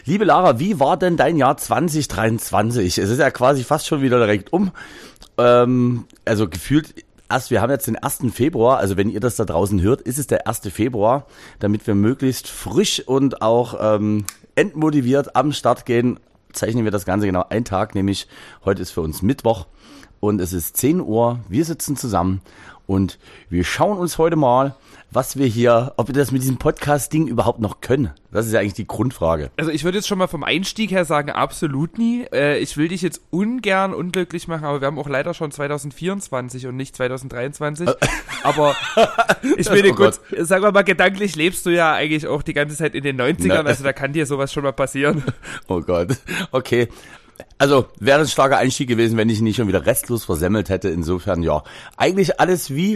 Liebe Lara, wie war denn dein Jahr 2023? Es ist ja quasi fast schon wieder direkt also gefühlt wir haben jetzt den 1. Februar, also wenn ihr das da draußen hört, ist es der 1. Februar, damit wir möglichst frisch und auch entmotiviert am Start gehen, zeichnen wir das Ganze genau einen Tag, nämlich heute ist für uns Mittwoch und es ist 10 Uhr, wir sitzen zusammen und wir schauen uns heute mal, ob wir das mit diesem Podcast-Ding überhaupt noch können. Das ist ja eigentlich die Grundfrage. Also ich würde jetzt schon mal vom Einstieg her sagen, absolut nie. Ich will dich jetzt ungern unglücklich machen, aber wir haben auch leider schon 2024 und nicht 2023. Aber ich will dir kurz, sagen wir mal, gedanklich lebst du ja eigentlich auch die ganze Zeit in den 90ern, also da kann dir sowas schon mal passieren. Oh Gott, okay. Also wäre ein starker Einstieg gewesen, wenn ich ihn nicht schon wieder restlos versemmelt hätte. Insofern, ja, eigentlich alles wie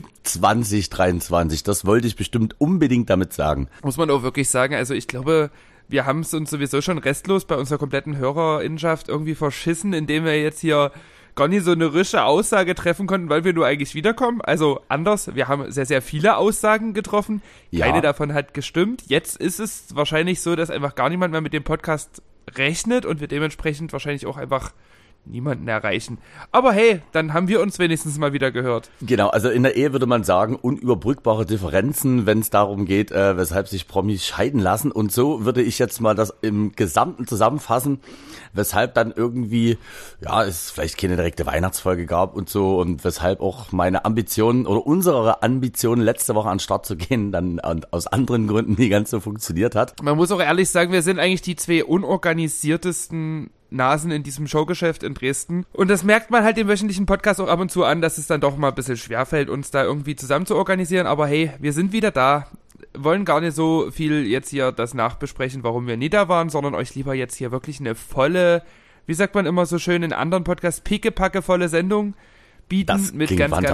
2023. Das wollte ich bestimmt unbedingt damit sagen. Muss man auch wirklich sagen, also ich glaube, wir haben es uns sowieso schon restlos bei unserer kompletten Hörerinnenschaft irgendwie verschissen, indem wir jetzt hier gar nicht so eine rische Aussage treffen konnten, weil wir nur eigentlich wiederkommen. Also anders, wir haben sehr, sehr viele Aussagen getroffen. Keine davon hat gestimmt. Jetzt ist es wahrscheinlich so, dass einfach gar niemand mehr mit dem Podcast rechnet und wir dementsprechend wahrscheinlich auch einfach niemanden erreichen. Aber hey, dann haben wir uns wenigstens mal wieder gehört. Genau, also in der Ehe würde man sagen, unüberbrückbare Differenzen, wenn es darum geht, weshalb sich Promis scheiden lassen. Und so würde ich jetzt mal das im Gesamten zusammenfassen, weshalb dann irgendwie, es vielleicht keine direkte Weihnachtsfolge gab und so und weshalb auch meine Ambition oder unsere Ambition, letzte Woche an den Start zu gehen, dann aus anderen Gründen nie ganz so funktioniert hat. Man muss auch ehrlich sagen, wir sind eigentlich die zwei unorganisiertesten Nasen in diesem Showgeschäft in Dresden. Und das merkt man halt dem wöchentlichen Podcast auch ab und zu an, dass es dann doch mal ein bisschen schwerfällt, uns da irgendwie zusammen zu organisieren. Aber hey, wir sind wieder da. Wollen gar nicht so viel jetzt hier das nachbesprechen, warum wir nie da waren, sondern euch lieber jetzt hier wirklich eine volle, wie sagt man immer so schön in anderen Podcasts, pickepackevolle Sendung bieten. Das mit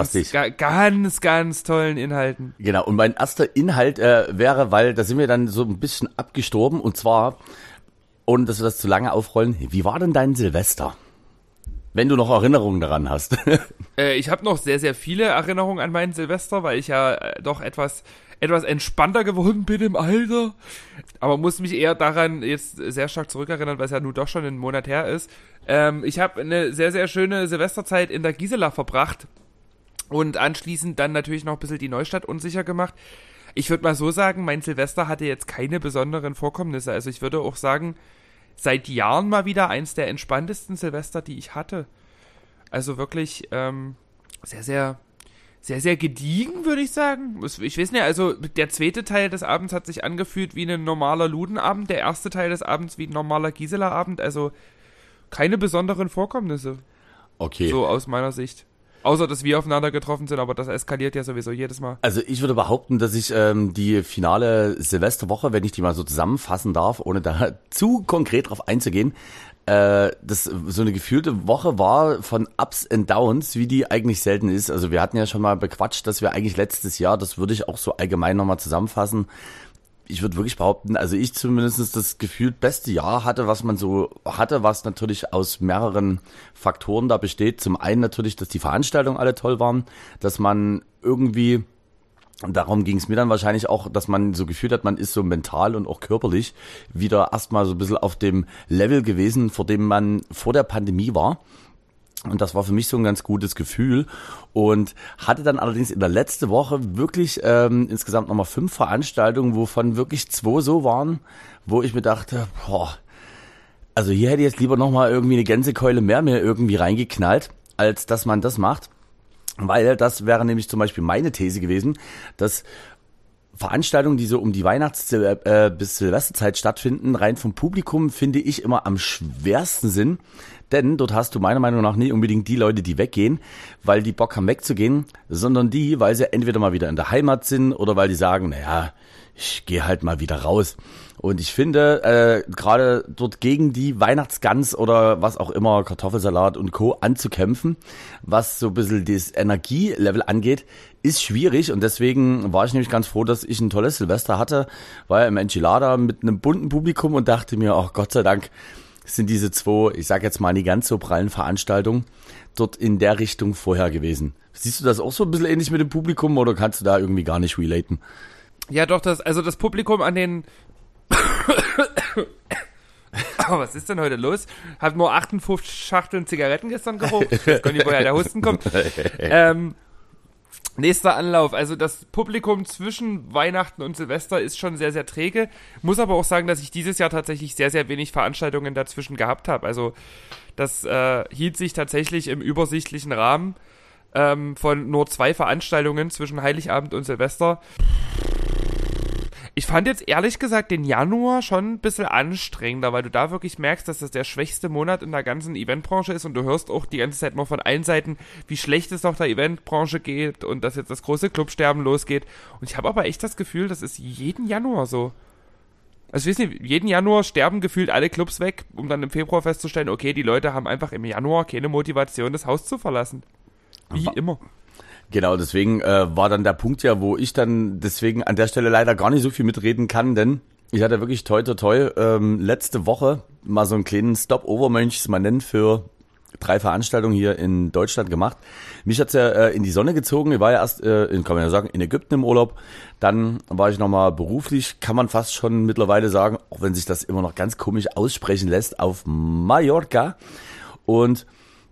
ganz tollen Inhalten. Genau, und mein erster Inhalt wäre, weil da sind wir dann so ein bisschen abgestorben, und zwar, ohne dass wir das zu lange aufrollen, wie war denn dein Silvester? Wenn du noch Erinnerungen daran hast. Ich habe noch sehr, sehr viele Erinnerungen an meinen Silvester, weil ich ja doch etwas entspannter geworden bin im Alter. Aber muss mich eher daran jetzt sehr stark zurückerinnern, weil es ja nun doch schon einen Monat her ist. Ich habe eine sehr, sehr schöne Silvesterzeit in der Gisela verbracht und anschließend dann natürlich noch ein bisschen die Neustadt unsicher gemacht. Ich würde mal so sagen, mein Silvester hatte jetzt keine besonderen Vorkommnisse. Also ich würde auch sagen, seit Jahren mal wieder eins der entspanntesten Silvester, die ich hatte. Also wirklich sehr, sehr, sehr, sehr gediegen, würde ich sagen. Ich weiß nicht, also der zweite Teil des Abends hat sich angefühlt wie ein normaler Ludenabend, der erste Teil des Abends wie ein normaler Gisela-Abend. Also keine besonderen Vorkommnisse. Okay. So aus meiner Sicht. Außer, dass wir aufeinander getroffen sind, aber das eskaliert ja sowieso jedes Mal. Also ich würde behaupten, dass ich die finale Silvesterwoche, wenn ich die mal so zusammenfassen darf, ohne da zu konkret drauf einzugehen, das so eine gefühlte Woche war von Ups and Downs, wie die eigentlich selten ist. Also wir hatten ja schon mal bequatscht, dass wir eigentlich letztes Jahr, das würde ich auch so allgemein nochmal zusammenfassen, ich würde wirklich behaupten, also ich zumindest das gefühlt beste Jahr hatte, was man so hatte, was natürlich aus mehreren Faktoren da besteht. Zum einen natürlich, dass die Veranstaltungen alle toll waren, dass man irgendwie, und darum ging es mir dann wahrscheinlich auch, dass man so gefühlt hat, man ist so mental und auch körperlich wieder erstmal so ein bisschen auf dem Level gewesen, vor dem man vor der Pandemie war. Und das war für mich so ein ganz gutes Gefühl und hatte dann allerdings in der letzten Woche wirklich insgesamt nochmal 5 Veranstaltungen, wovon wirklich 2 so waren, wo ich mir dachte, also hier hätte ich jetzt lieber nochmal irgendwie eine Gänsekeule mehr mir irgendwie reingeknallt, als dass man das macht. Weil das wäre nämlich zum Beispiel meine These gewesen, dass Veranstaltungen, die so um die bis Silvesterzeit stattfinden, rein vom Publikum, finde ich immer am schwersten sind. Denn dort hast du meiner Meinung nach nicht unbedingt die Leute, die weggehen, weil die Bock haben wegzugehen, sondern die, weil sie entweder mal wieder in der Heimat sind oder weil die sagen, naja, ich gehe halt mal wieder raus. Und ich finde, gerade dort gegen die Weihnachtsgans oder was auch immer, Kartoffelsalat und Co. anzukämpfen, was so ein bisschen das Energielevel angeht, ist schwierig. Und deswegen war ich nämlich ganz froh, dass ich ein tolles Silvester hatte, war ja im Enchilada mit einem bunten Publikum und dachte mir, ach Gott sei Dank, sind diese 2, ich sag jetzt mal, nicht ganz so prallen Veranstaltungen dort in der Richtung vorher gewesen. Siehst du das auch so ein bisschen ähnlich mit dem Publikum oder kannst du da irgendwie gar nicht relaten? Ja doch, das Publikum an den Was ist denn heute los? Hat nur 58 Schachteln Zigaretten gestern geraucht. Ich weiß gar nicht, woher der Husten kommt. Nächster Anlauf. Also das Publikum zwischen Weihnachten und Silvester ist schon sehr, sehr träge. Muss aber auch sagen, dass ich dieses Jahr tatsächlich sehr, sehr wenig Veranstaltungen dazwischen gehabt habe. Also das hielt sich tatsächlich im übersichtlichen Rahmen von nur 2 Veranstaltungen zwischen Heiligabend und Silvester. Ich fand jetzt ehrlich gesagt den Januar schon ein bisschen anstrengender, weil du da wirklich merkst, dass das der schwächste Monat in der ganzen Eventbranche ist und du hörst auch die ganze Zeit nur von allen Seiten, wie schlecht es doch der Eventbranche geht und dass jetzt das große Clubsterben losgeht. Und ich habe aber echt das Gefühl, das ist jeden Januar so. Also ich weiß nicht, jeden Januar sterben gefühlt alle Clubs weg, um dann im Februar festzustellen, okay, die Leute haben einfach im Januar keine Motivation, das Haus zu verlassen. Wie immer. Genau, deswegen war dann der Punkt ja, wo ich dann deswegen an der Stelle leider gar nicht so viel mitreden kann, denn ich hatte wirklich toi letzte Woche mal so einen kleinen Stopover, möchte ich es mal nennen, für 3 Veranstaltungen hier in Deutschland gemacht. Mich hat's ja in die Sonne gezogen. Ich war ja erst, kann man ja sagen, in Ägypten im Urlaub. Dann war ich nochmal beruflich, kann man fast schon mittlerweile sagen, auch wenn sich das immer noch ganz komisch aussprechen lässt, auf Mallorca. Und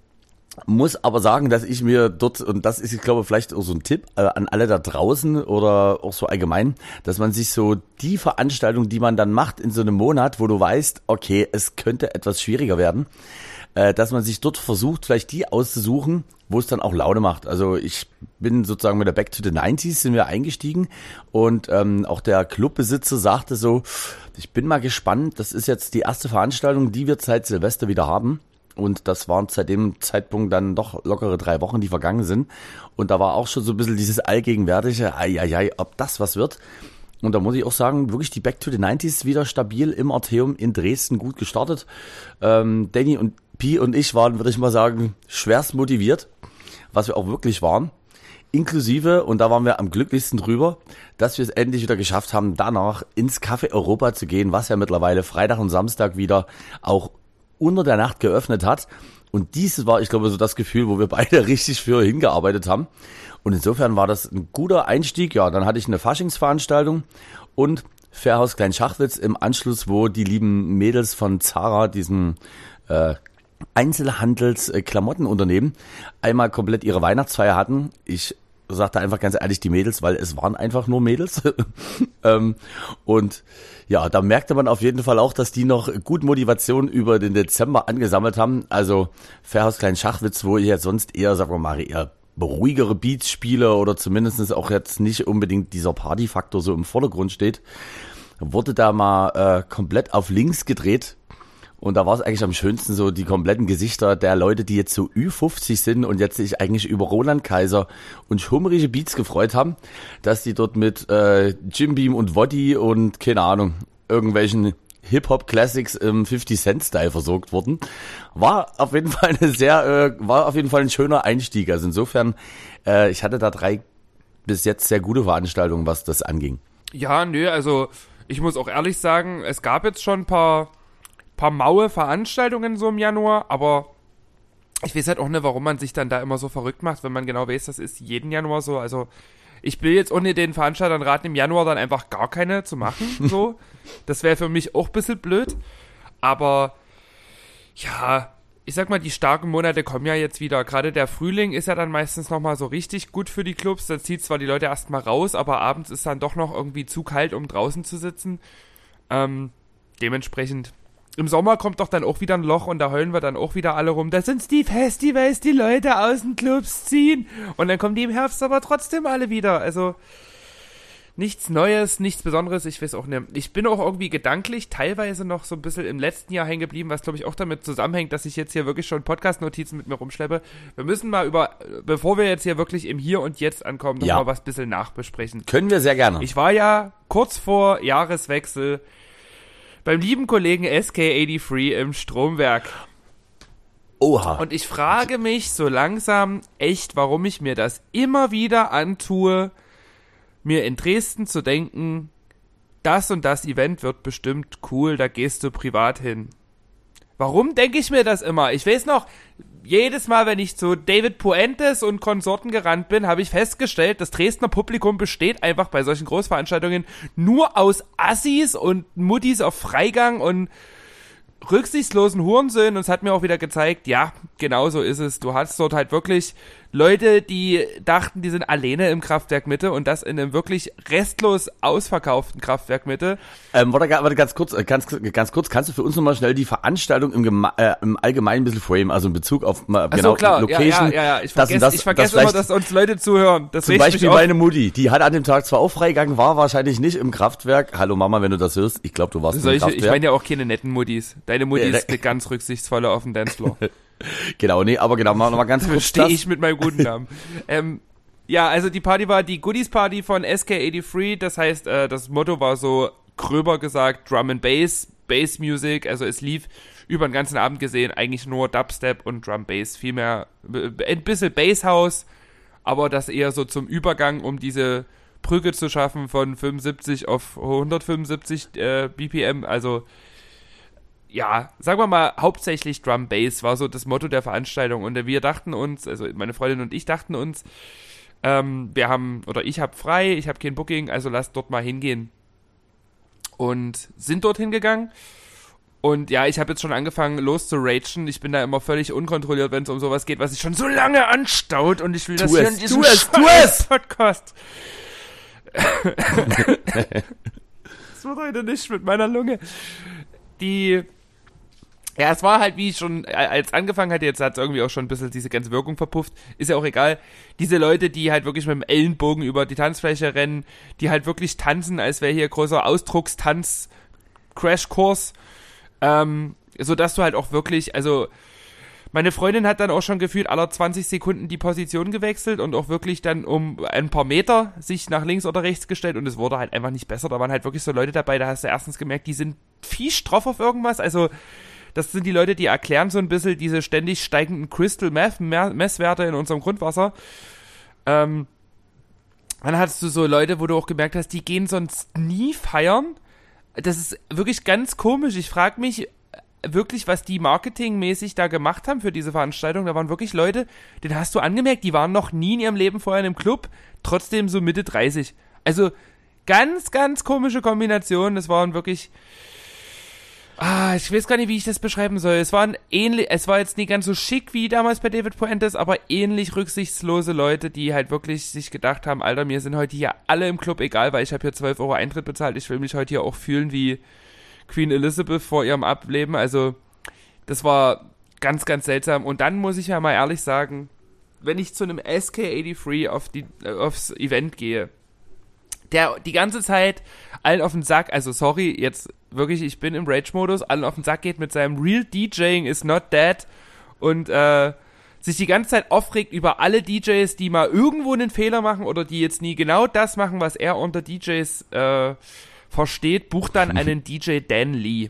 muss aber sagen, dass ich mir dort, und das ist, ich glaube, vielleicht auch so ein Tipp an alle da draußen oder auch so allgemein, dass man sich so die Veranstaltung, die man dann macht in so einem Monat, wo du weißt, okay, es könnte etwas schwieriger werden, dass man sich dort versucht, vielleicht die auszusuchen, wo es dann auch Laune macht. Also ich bin sozusagen mit der Back to the 90s sind wir eingestiegen und auch der Clubbesitzer sagte so, ich bin mal gespannt, das ist jetzt die erste Veranstaltung, die wir seit Silvester wieder haben. Und das waren seit dem Zeitpunkt dann doch lockere 3 Wochen, die vergangen sind. Und da war auch schon so ein bisschen dieses allgegenwärtige, ob das was wird. Und da muss ich auch sagen, wirklich die Back to the 90s wieder stabil im Arteum in Dresden gut gestartet. Danny und Pi und ich waren, würde ich mal sagen, schwerst motiviert, was wir auch wirklich waren. Inklusive, und da waren wir am glücklichsten drüber, dass wir es endlich wieder geschafft haben, danach ins Café Europa zu gehen, was ja mittlerweile Freitag und Samstag wieder auch unter der Nacht geöffnet hat. Und dieses war, ich glaube, so das Gefühl, wo wir beide richtig für hingearbeitet haben. Und insofern war das ein guter Einstieg. Ja, dann hatte ich eine Faschingsveranstaltung und Fairhaus Klein Schachwitz im Anschluss, wo die lieben Mädels von Zara, diesem Einzelhandels-Klamottenunternehmen, einmal komplett ihre Weihnachtsfeier hatten. Ich sagte einfach ganz ehrlich die Mädels, weil es waren einfach nur Mädels. Und ja, da merkte man auf jeden Fall auch, dass die noch gut Motivation über den Dezember angesammelt haben. Also Fairhaus Klein Schachwitz, wo ich jetzt sonst eher, sagen wir mal, eher beruhigere Beats spiele oder zumindest auch jetzt nicht unbedingt dieser Partyfaktor so im Vordergrund steht, wurde da mal komplett auf links gedreht. Und da war es eigentlich am schönsten so die kompletten Gesichter der Leute, die jetzt so Ü50 sind und jetzt sich eigentlich über Roland Kaiser und schummerige Beats gefreut haben, dass die dort mit Jim Beam und Woddy und keine Ahnung, irgendwelchen Hip-Hop-Classics im 50-Cent-Style versorgt wurden. War auf jeden Fall ein schöner Einstieg. Also insofern, ich hatte da 3 bis jetzt sehr gute Veranstaltungen, was das anging. Ja, nö, also ich muss auch ehrlich sagen, es gab jetzt schon ein paar maue Veranstaltungen so im Januar, aber ich weiß halt auch nicht, warum man sich dann da immer so verrückt macht, wenn man genau weiß, das ist jeden Januar so. Also ich will jetzt ohne den Veranstaltern raten, im Januar dann einfach gar keine zu machen, so. Das wäre für mich auch ein bisschen blöd, aber ja, ich sag mal, die starken Monate kommen ja jetzt wieder. Gerade der Frühling ist ja dann meistens nochmal so richtig gut für die Clubs. Da zieht zwar die Leute erstmal raus, aber abends ist dann doch noch irgendwie zu kalt, um draußen zu sitzen. Dementsprechend im Sommer kommt doch dann auch wieder ein Loch und da heulen wir dann auch wieder alle rum. Das sind die Festivals, die Leute aus den Clubs ziehen. Und dann kommen die im Herbst aber trotzdem alle wieder. Also nichts Neues, nichts Besonderes, ich weiß auch nicht. Ich bin auch irgendwie gedanklich teilweise noch so ein bisschen im letzten Jahr hängen geblieben, was glaube ich auch damit zusammenhängt, dass ich jetzt hier wirklich schon Podcast-Notizen mit mir rumschleppe. Wir müssen mal bevor wir jetzt hier wirklich im Hier und Jetzt ankommen, noch mal was ein bisschen nachbesprechen. Können wir sehr gerne. Ich war ja kurz vor Jahreswechsel beim lieben Kollegen SK83 im Stromwerk. Oha. Und ich frage mich so langsam echt, warum ich mir das immer wieder antue, mir in Dresden zu denken, das und das Event wird bestimmt cool, da gehst du privat hin. Warum denke ich mir das immer? Ich weiß noch, jedes Mal, wenn ich zu David Puentes und Konsorten gerannt bin, habe ich festgestellt, das Dresdner Publikum besteht einfach bei solchen Großveranstaltungen nur aus Assis und Muttis auf Freigang und rücksichtslosen Hurensöhnen, und es hat mir auch wieder gezeigt, ja, genau so ist es. Du hast dort halt wirklich Leute, die dachten, die sind alleine im Kraftwerk Mitte, und das in einem wirklich restlos ausverkauften Kraftwerk Mitte. Warte, ganz kurz, kannst du für uns nochmal schnell die Veranstaltung im Allgemeinen ein bisschen framen, also in Bezug auf genau klar. Location. Ja. Ich vergesse immer, dass uns Leute zuhören. Das zum Beispiel meine Mutti, die hat an dem Tag zwar auch freigegangen, war wahrscheinlich nicht im Kraftwerk. Hallo Mama, wenn du das hörst, ich glaube, du warst im Kraftwerk. Ich meine ja auch keine netten Muttis. Deine Mutti ist eine ganz rücksichtsvolle auf dem Dancefloor. Genau, mal ganz kurz. Stehe ich mit meinem guten Namen. Ja, also die Party war die Goodies Party von SK83, das heißt, das Motto war so gröber gesagt Drum and Bass, Bass Music, also es lief über den ganzen Abend gesehen eigentlich nur Dubstep und Drum Bass, vielmehr ein bisschen Basshouse, aber das eher so zum Übergang, um diese Brücke zu schaffen von 75 auf 175 BPM, also ja, sagen wir mal, hauptsächlich Drum Bass war so das Motto der Veranstaltung, und wir dachten uns, also meine Freundin und ich dachten uns, ich habe frei, ich habe kein Booking, also lasst dort mal hingehen. Und sind dort hingegangen. Und ja, ich habe jetzt schon angefangen loszuragen. Ich bin da immer völlig unkontrolliert, wenn es um sowas geht, was sich schon so lange anstaut, und ich will das hier in diesem Podcast. Das wird heute nicht mit meiner Lunge. Ja, es war halt, wie ich schon als angefangen hatte, jetzt hat es irgendwie auch schon ein bisschen diese ganze Wirkung verpufft, ist ja auch egal. Diese Leute, die halt wirklich mit dem Ellenbogen über die Tanzfläche rennen, die halt wirklich tanzen, als wäre hier großer Ausdruckstanz-Crashkurs, sodass du halt auch wirklich, also meine Freundin hat dann auch schon gefühlt aller 20 Sekunden die Position gewechselt und auch wirklich dann um ein paar Meter sich nach links oder rechts gestellt, und es wurde halt einfach nicht besser. Da waren halt wirklich so Leute dabei, da hast du erstens gemerkt, die sind fies drauf auf irgendwas, also das sind die Leute, die erklären so ein bisschen diese ständig steigenden Crystal Messwerte in unserem Grundwasser. Dann hattest du so Leute, wo du auch gemerkt hast, die gehen sonst nie feiern. Das ist wirklich ganz komisch. Ich frage mich wirklich, was die marketingmäßig da gemacht haben für diese Veranstaltung. Da waren wirklich Leute, den hast du angemerkt, die waren noch nie in ihrem Leben vorher in einem Club, trotzdem so Mitte 30. Also ganz, ganz komische Kombination. Das waren wirklich... ich weiß gar nicht, wie ich das beschreiben soll. Es war jetzt nicht ganz so schick wie damals bei David Puentes, aber ähnlich rücksichtslose Leute, die halt wirklich sich gedacht haben, Alter, mir sind heute hier alle im Club egal, weil ich habe hier 12 Euro Eintritt bezahlt. Ich will mich heute hier auch fühlen wie Queen Elizabeth vor ihrem Ableben. Also das war ganz, ganz seltsam. Und dann muss ich ja mal ehrlich sagen, wenn ich zu einem SK83 aufs Event gehe, der die ganze Zeit allen auf den Sack, also sorry, jetzt wirklich, ich bin im Rage-Modus, allen auf den Sack geht mit seinem Real DJing is not dead und sich die ganze Zeit aufregt über alle DJs, die mal irgendwo einen Fehler machen oder die jetzt nie genau das machen, was er unter DJs versteht, bucht dann einen DJ Dan Lee.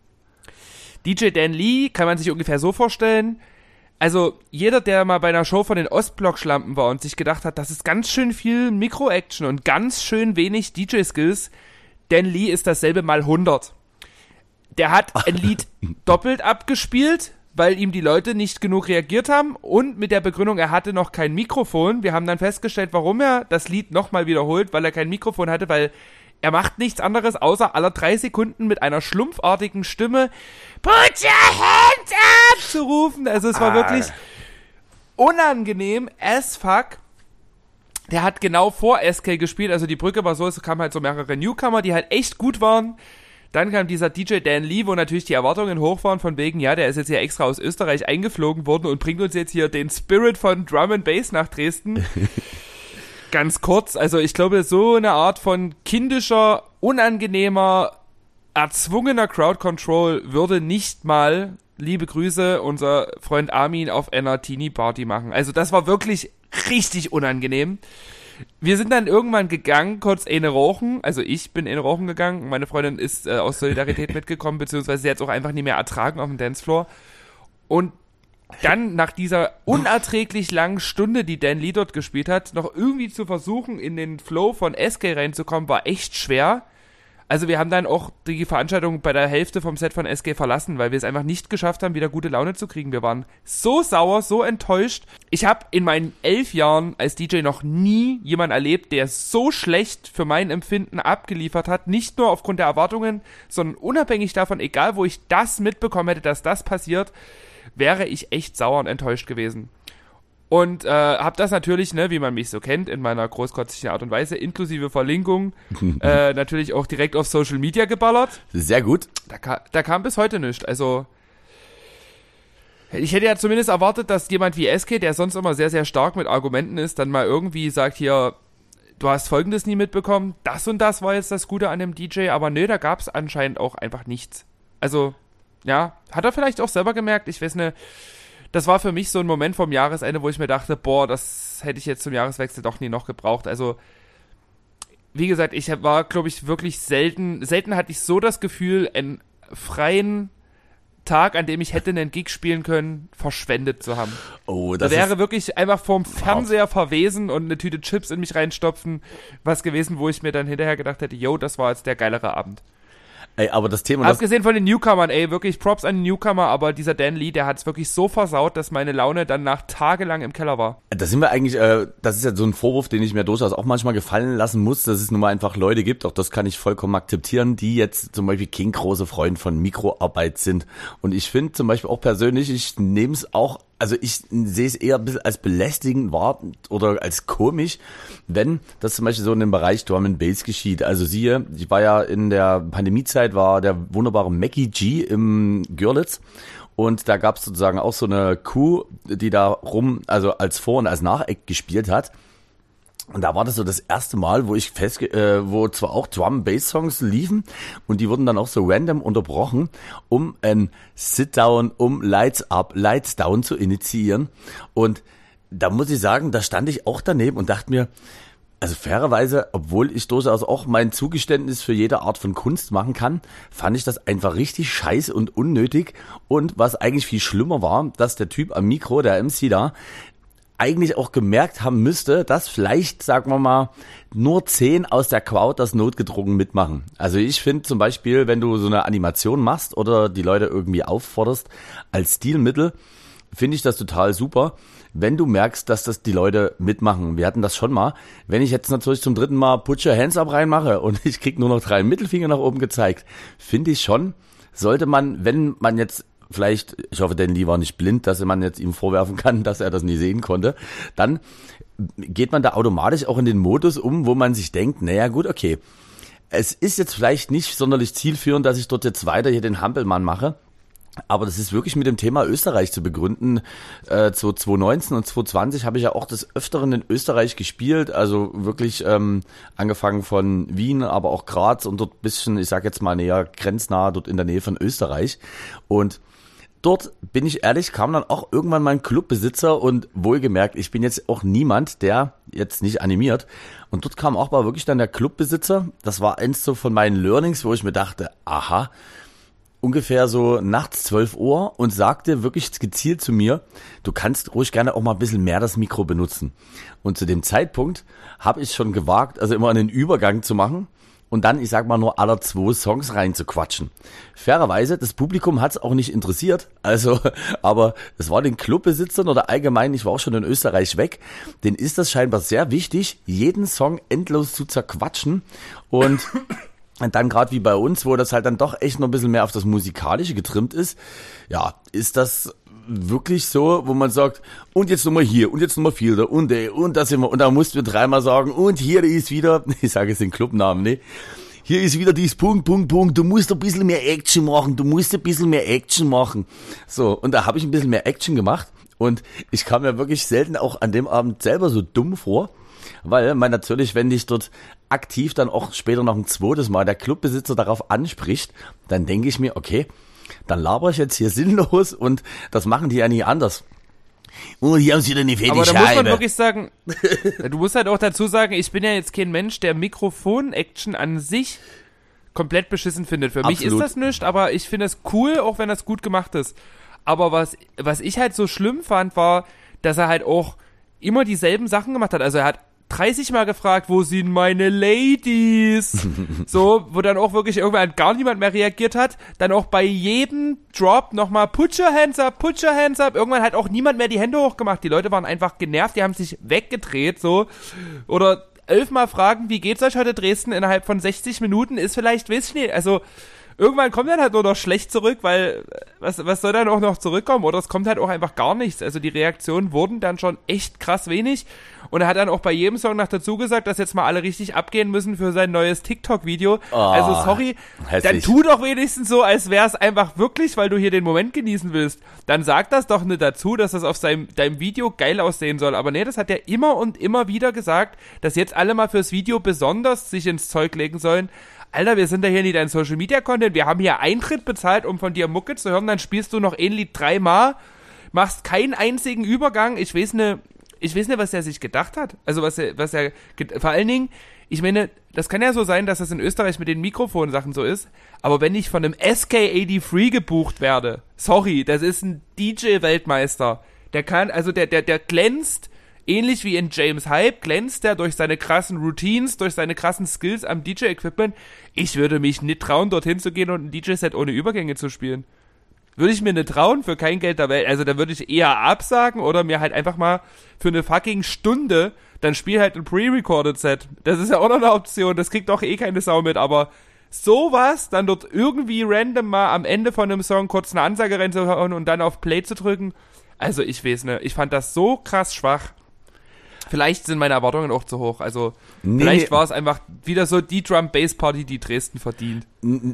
DJ Dan Lee kann man sich ungefähr so vorstellen, also jeder, der mal bei einer Show von den Ostblock-Schlampen war und sich gedacht hat, das ist ganz schön viel Mikro-Action und ganz schön wenig DJ-Skills, Dan Lee ist dasselbe mal 100. Der hat ein Lied doppelt abgespielt, weil ihm die Leute nicht genug reagiert haben, und mit der Begründung, er hatte noch kein Mikrofon. Wir haben dann festgestellt, warum er das Lied nochmal wiederholt, weil er kein Mikrofon hatte, weil er macht nichts anderes, außer aller 3 Sekunden mit einer schlumpfartigen Stimme Put your hands up zu rufen. Also es war wirklich unangenehm as fuck. Der hat genau vor SK gespielt, also die Brücke war so, es kamen halt so mehrere Newcomer, die halt echt gut waren. Dann kam dieser DJ Dan Lee, wo natürlich die Erwartungen hoch waren von wegen, ja, der ist jetzt hier extra aus Österreich eingeflogen worden und bringt uns jetzt hier den Spirit von Drum and Bass nach Dresden. Ganz kurz, also ich glaube, so eine Art von kindischer, unangenehmer, erzwungener Crowd Control würde nicht mal, liebe Grüße, unser Freund Armin auf einer Teenie-Party machen. Also das war wirklich richtig unangenehm. Wir sind dann irgendwann gegangen, kurz eine rauchen, also ich bin eine rauchen gegangen, meine Freundin ist aus Solidarität mitgekommen, beziehungsweise sie hat es auch einfach nicht mehr ertragen auf dem Dancefloor. Und dann nach dieser unerträglich langen Stunde, die Dan Lee dort gespielt hat, noch irgendwie zu versuchen, in den Flow von SK reinzukommen, war echt schwer. Also wir haben dann auch die Veranstaltung bei der Hälfte vom Set von SG verlassen, weil wir es einfach nicht geschafft haben, wieder gute Laune zu kriegen. Wir waren so sauer, so enttäuscht. Ich habe in meinen 11 Jahren als DJ noch nie jemanden erlebt, der so schlecht für mein Empfinden abgeliefert hat. Nicht nur aufgrund der Erwartungen, sondern unabhängig davon, egal wo ich das mitbekommen hätte, dass das passiert, wäre ich echt sauer und enttäuscht gewesen. Und habe das natürlich, ne, wie man mich so kennt, in meiner großkotzigen Art und Weise, inklusive Verlinkung, natürlich auch direkt auf Social Media geballert. Sehr gut. Da kam bis heute nichts. Also, ich hätte ja zumindest erwartet, dass jemand wie SK, der sonst immer sehr, sehr stark mit Argumenten ist, dann mal irgendwie sagt hier, du hast Folgendes nie mitbekommen, das und das war jetzt das Gute an dem DJ, aber nö, da gab es anscheinend auch einfach nichts. Also, ja, hat er vielleicht auch selber gemerkt, ich weiß nicht. Das war für mich so ein Moment vom Jahresende, wo ich mir dachte, boah, das hätte ich jetzt zum Jahreswechsel doch nie noch gebraucht. Also, wie gesagt, ich war, glaube ich, wirklich selten hatte ich so das Gefühl, einen freien Tag, an dem ich hätte einen Gig spielen können, verschwendet zu haben. Oh, das wäre wirklich einfach vorm Fernseher verwesen und eine Tüte Chips in mich reinstopfen, was gewesen, wo ich mir dann hinterher gedacht hätte, yo, das war jetzt der geilere Abend. Ey, aber das Thema... Abgesehen von den Newcomern, ey, wirklich Props an den Newcomer, aber dieser Dan Lee, der hat es wirklich so versaut, dass meine Laune dann nach tagelang im Keller war. Da sind wir eigentlich, das ist ja so ein Vorwurf, den ich mir durchaus auch manchmal gefallen lassen muss, dass es nun mal einfach Leute gibt, auch das kann ich vollkommen akzeptieren, die jetzt zum Beispiel kein großer Freund von Mikroarbeit sind. Und ich finde zum Beispiel auch persönlich, ich nehme es auch, also ich sehe es eher ein bisschen als belästigend wahr oder als komisch, wenn das zum Beispiel so in dem Bereich Drum and Bass geschieht. Also siehe, ich war ja in der Pandemiezeit, war der wunderbare Mackie G im Görlitz und da gab es sozusagen auch so eine Crew, die da rum, also als Vor- und als Nacheck gespielt hat. Und da war das so das erste Mal, wo wo zwar auch Drum-Bass-Songs liefen und die wurden dann auch so random unterbrochen, um ein Sit-Down, um Lights Up, Lights Down zu initiieren. Und da muss ich sagen, da stand ich auch daneben und dachte mir, also fairerweise, obwohl ich durchaus auch mein Zugeständnis für jede Art von Kunst machen kann, fand ich das einfach richtig scheiße und unnötig. Und was eigentlich viel schlimmer war, dass der Typ am Mikro, der MC da, eigentlich auch gemerkt haben müsste, dass vielleicht, sagen wir mal, nur 10 aus der Crowd das notgedrungen mitmachen. Also ich finde zum Beispiel, wenn du so eine Animation machst oder die Leute irgendwie aufforderst als Stilmittel, finde ich das total super, wenn du merkst, dass das die Leute mitmachen. Wir hatten das schon mal. Wenn ich jetzt natürlich zum 3. Mal Put Your Hands Up reinmache und ich krieg nur noch 3 Mittelfinger nach oben gezeigt, finde ich schon, sollte man, wenn man jetzt vielleicht, ich hoffe, Dan Lee war nicht blind, dass man jetzt ihm vorwerfen kann, dass er das nie sehen konnte, dann geht man da automatisch auch in den Modus um, wo man sich denkt, naja gut, okay, es ist jetzt vielleicht nicht sonderlich zielführend, dass ich dort jetzt weiter hier den Hampelmann mache, aber das ist wirklich mit dem Thema Österreich zu begründen. 2019 und 2020 habe ich ja auch des Öfteren in Österreich gespielt, also wirklich angefangen von Wien, aber auch Graz und dort ein bisschen, ich sag jetzt mal näher grenznah, dort in der Nähe von Österreich. Und dort, bin ich ehrlich, kam dann auch irgendwann mal ein Clubbesitzer und wohlgemerkt, ich bin jetzt auch niemand, der jetzt nicht animiert. Und dort kam auch mal wirklich dann der Clubbesitzer. Das war eins so von meinen Learnings, wo ich mir dachte, aha, ungefähr so nachts 12 Uhr und sagte wirklich gezielt zu mir, du kannst ruhig gerne auch mal ein bisschen mehr das Mikro benutzen. Und zu dem Zeitpunkt habe ich schon gewagt, also immer einen Übergang zu machen und dann, ich sag mal, nur aller 2 Songs reinzuquatschen. Fairerweise, das Publikum hat es auch nicht interessiert, also, aber es war den Clubbesitzern oder allgemein, ich war auch schon in Österreich weg, denen ist das scheinbar sehr wichtig, jeden Song endlos zu zerquatschen und dann gerade wie bei uns, wo das halt dann doch echt noch ein bisschen mehr auf das Musikalische getrimmt ist, ja, ist das wirklich so, wo man sagt, und jetzt nochmal hier, und jetzt nochmal viel da, und das immer, und da mussten wir 3-mal sagen, und hier ist wieder, ich sage jetzt den Clubnamen, ne, hier ist wieder dieses Punkt, du musst ein bisschen mehr Action machen, so, und da habe ich ein bisschen mehr Action gemacht, und ich kam mir wirklich selten auch an dem Abend selber so dumm vor, weil man natürlich, wenn dich dort aktiv dann auch später noch ein 2. Mal der Clubbesitzer darauf anspricht, dann denke ich mir, okay, dann laber ich jetzt hier sinnlos und das machen die ja nie anders. Oh, hier haben sie wieder eine fette Aber da Scheibe. muss man wirklich sagen, du musst halt auch dazu sagen, ich bin ja jetzt kein Mensch, der Mikrofon-Action an sich komplett beschissen findet. Für Absolut. mich ist das nichts, aber ich finde es cool, auch wenn das gut gemacht ist. Aber was ich halt so schlimm fand, war, dass er halt auch immer dieselben Sachen gemacht hat. Also er hat 30 Mal gefragt, wo sind meine Ladies? So, wo dann auch wirklich irgendwann gar niemand mehr reagiert hat. Dann auch bei jedem Drop nochmal put your hands up, put your hands up. Irgendwann hat auch niemand mehr die Hände hochgemacht. Die Leute waren einfach genervt, die haben sich weggedreht, so. Oder 11 Mal fragen, wie geht's euch heute Dresden innerhalb von 60 Minuten, ist vielleicht, weiß ich nicht, also irgendwann kommt dann halt nur noch schlecht zurück, weil was soll dann auch noch zurückkommen? Oder es kommt halt auch einfach gar nichts. Also die Reaktionen wurden dann schon echt krass wenig. Und er hat dann auch bei jedem Song noch dazu gesagt, dass jetzt mal alle richtig abgehen müssen für sein neues TikTok-Video. Oh, also sorry, hässlich. dann tu doch wenigstens so, als wäre es einfach wirklich, weil du hier den Moment genießen willst. Dann sag das doch nicht dazu, dass das auf deinem Video geil aussehen soll. Aber nee, das hat er immer und immer wieder gesagt, dass jetzt alle mal fürs Video besonders sich ins Zeug legen sollen. Alter, wir sind da hier nicht dein Social-Media-Content, wir haben hier Eintritt bezahlt, um von dir Mucke zu hören, dann spielst du noch ein Lied 3-mal, machst keinen einzigen Übergang, ich weiß nicht, was er sich gedacht hat, also vor allen Dingen, ich meine, das kann ja so sein, dass das in Österreich mit den Mikrofonsachen so ist, aber wenn ich von einem SK83 gebucht werde, sorry, das ist ein DJ-Weltmeister, der glänzt, ähnlich wie in James Hype glänzt er durch seine krassen Routines, durch seine krassen Skills am DJ-Equipment. Ich würde mich nicht trauen, dorthin zu gehen und ein DJ-Set ohne Übergänge zu spielen. Würde ich mir nicht trauen, für kein Geld der Welt. Also da würde ich eher absagen oder mir halt einfach mal für eine fucking Stunde, dann spiel halt ein pre-recorded Set. Das ist ja auch noch eine Option, das kriegt doch eh keine Sau mit, aber sowas, dann dort irgendwie random mal am Ende von einem Song kurz eine Ansage reinzuhauen und dann auf Play zu drücken. Also ich weiß nicht, ich fand das so krass schwach. Vielleicht sind meine Erwartungen auch zu hoch. Also vielleicht war es einfach wieder so die Drum-Bass-Party, die Dresden verdient.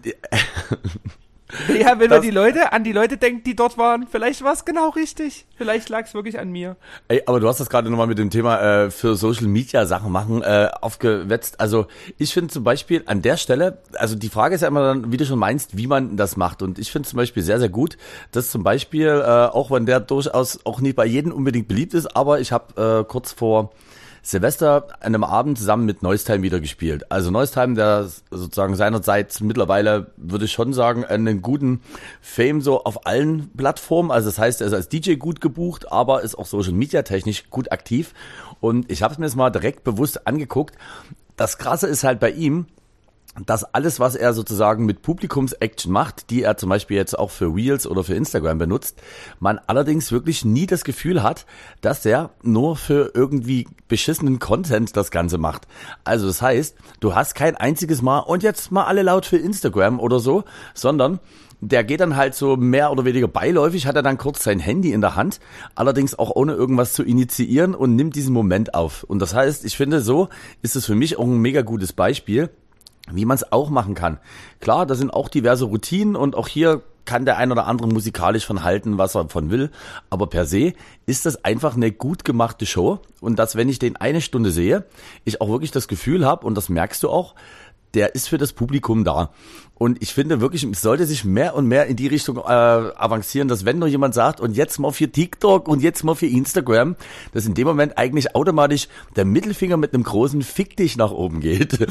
Ja, wenn man an die Leute denkt, die dort waren, vielleicht war es genau richtig. Vielleicht lag es wirklich an mir. Ey, aber du hast das gerade nochmal mit dem Thema für Social Media Sachen machen aufgewetzt. Also ich finde zum Beispiel an der Stelle, also die Frage ist ja immer dann, wie du schon meinst, wie man das macht. Und ich finde zum Beispiel sehr, sehr gut, dass zum Beispiel, auch wenn der durchaus auch nicht bei jedem unbedingt beliebt ist, aber ich habe kurz vor Silvester an einem Abend zusammen mit Noise wieder gespielt. Also Noise, der sozusagen seinerzeit mittlerweile, würde ich schon sagen, einen guten Fame so auf allen Plattformen. Also das heißt, er ist als DJ gut gebucht, aber ist auch Social Media technisch gut aktiv. Und ich habe es mir jetzt mal direkt bewusst angeguckt. Das Krasse ist halt bei ihm, dass alles, was er sozusagen mit Publikums-Action macht, die er zum Beispiel jetzt auch für Reels oder für Instagram benutzt, man allerdings wirklich nie das Gefühl hat, dass er nur für irgendwie beschissenen Content das Ganze macht. Also das heißt, du hast kein einziges Mal und jetzt mal alle laut für Instagram oder so, sondern der geht dann halt so mehr oder weniger beiläufig, hat er dann kurz sein Handy in der Hand, allerdings auch ohne irgendwas zu initiieren und nimmt diesen Moment auf. Und das heißt, ich finde, so ist es für mich auch ein mega gutes Beispiel, wie man es auch machen kann. Klar, da sind auch diverse Routinen und auch hier kann der ein oder andere musikalisch von halten, was er von will. Aber per se ist das einfach eine gut gemachte Show. Und dass, wenn ich den eine Stunde sehe, ich auch wirklich das Gefühl habe, und das merkst du auch, der ist für das Publikum da. Und ich finde wirklich, es sollte sich mehr und mehr in die Richtung avancieren, dass wenn nur jemand sagt, und jetzt mal für TikTok und jetzt mal für Instagram, dass in dem Moment eigentlich automatisch der Mittelfinger mit einem großen Fick dich nach oben geht.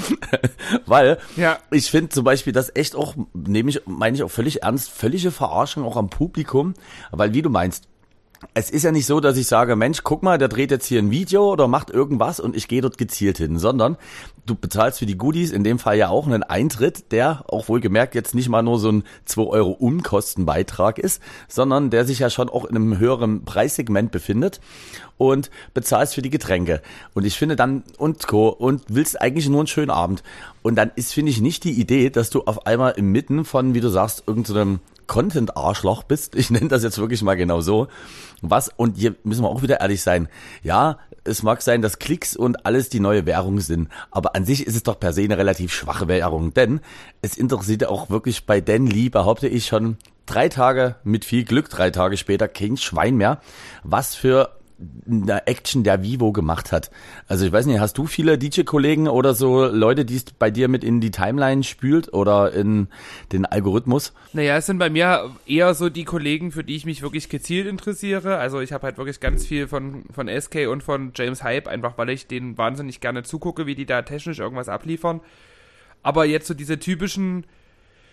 Weil ich finde zum Beispiel das echt auch, meine ich auch völlig ernst, völlige Verarschung auch am Publikum, weil wie du meinst, es ist ja nicht so, dass ich sage, Mensch, guck mal, der dreht jetzt hier ein Video oder macht irgendwas und ich gehe dort gezielt hin, sondern du bezahlst für die Goodies, in dem Fall ja auch einen Eintritt, der auch wohlgemerkt jetzt nicht mal nur so ein 2 € Unkostenbeitrag ist, sondern der sich ja schon auch in einem höheren Preissegment befindet und bezahlst für die Getränke. Und ich finde dann, und willst eigentlich nur einen schönen Abend. Und dann ist, finde ich, nicht die Idee, dass du auf einmal inmitten von, wie du sagst, irgendeinem Content-Arschloch bist. Ich nenne das jetzt wirklich mal genau so. Und hier müssen wir auch wieder ehrlich sein. Ja, es mag sein, dass Klicks und alles die neue Währung sind, aber an sich ist es doch per se eine relativ schwache Währung, denn es interessiert auch wirklich bei Dan Lee, behaupte ich schon 3 Tage, mit viel Glück 3 Tage später, kein Schwein mehr, was für eine Action der Vivo gemacht hat. Also ich weiß nicht, hast du viele DJ-Kollegen oder so Leute, die es bei dir mit in die Timeline spült oder in den Algorithmus? Naja, es sind bei mir eher so die Kollegen, für die ich mich wirklich gezielt interessiere. Also ich habe halt wirklich ganz viel von SK und von James Hype, einfach weil ich denen wahnsinnig gerne zugucke, wie die da technisch irgendwas abliefern. Aber jetzt so diese typischen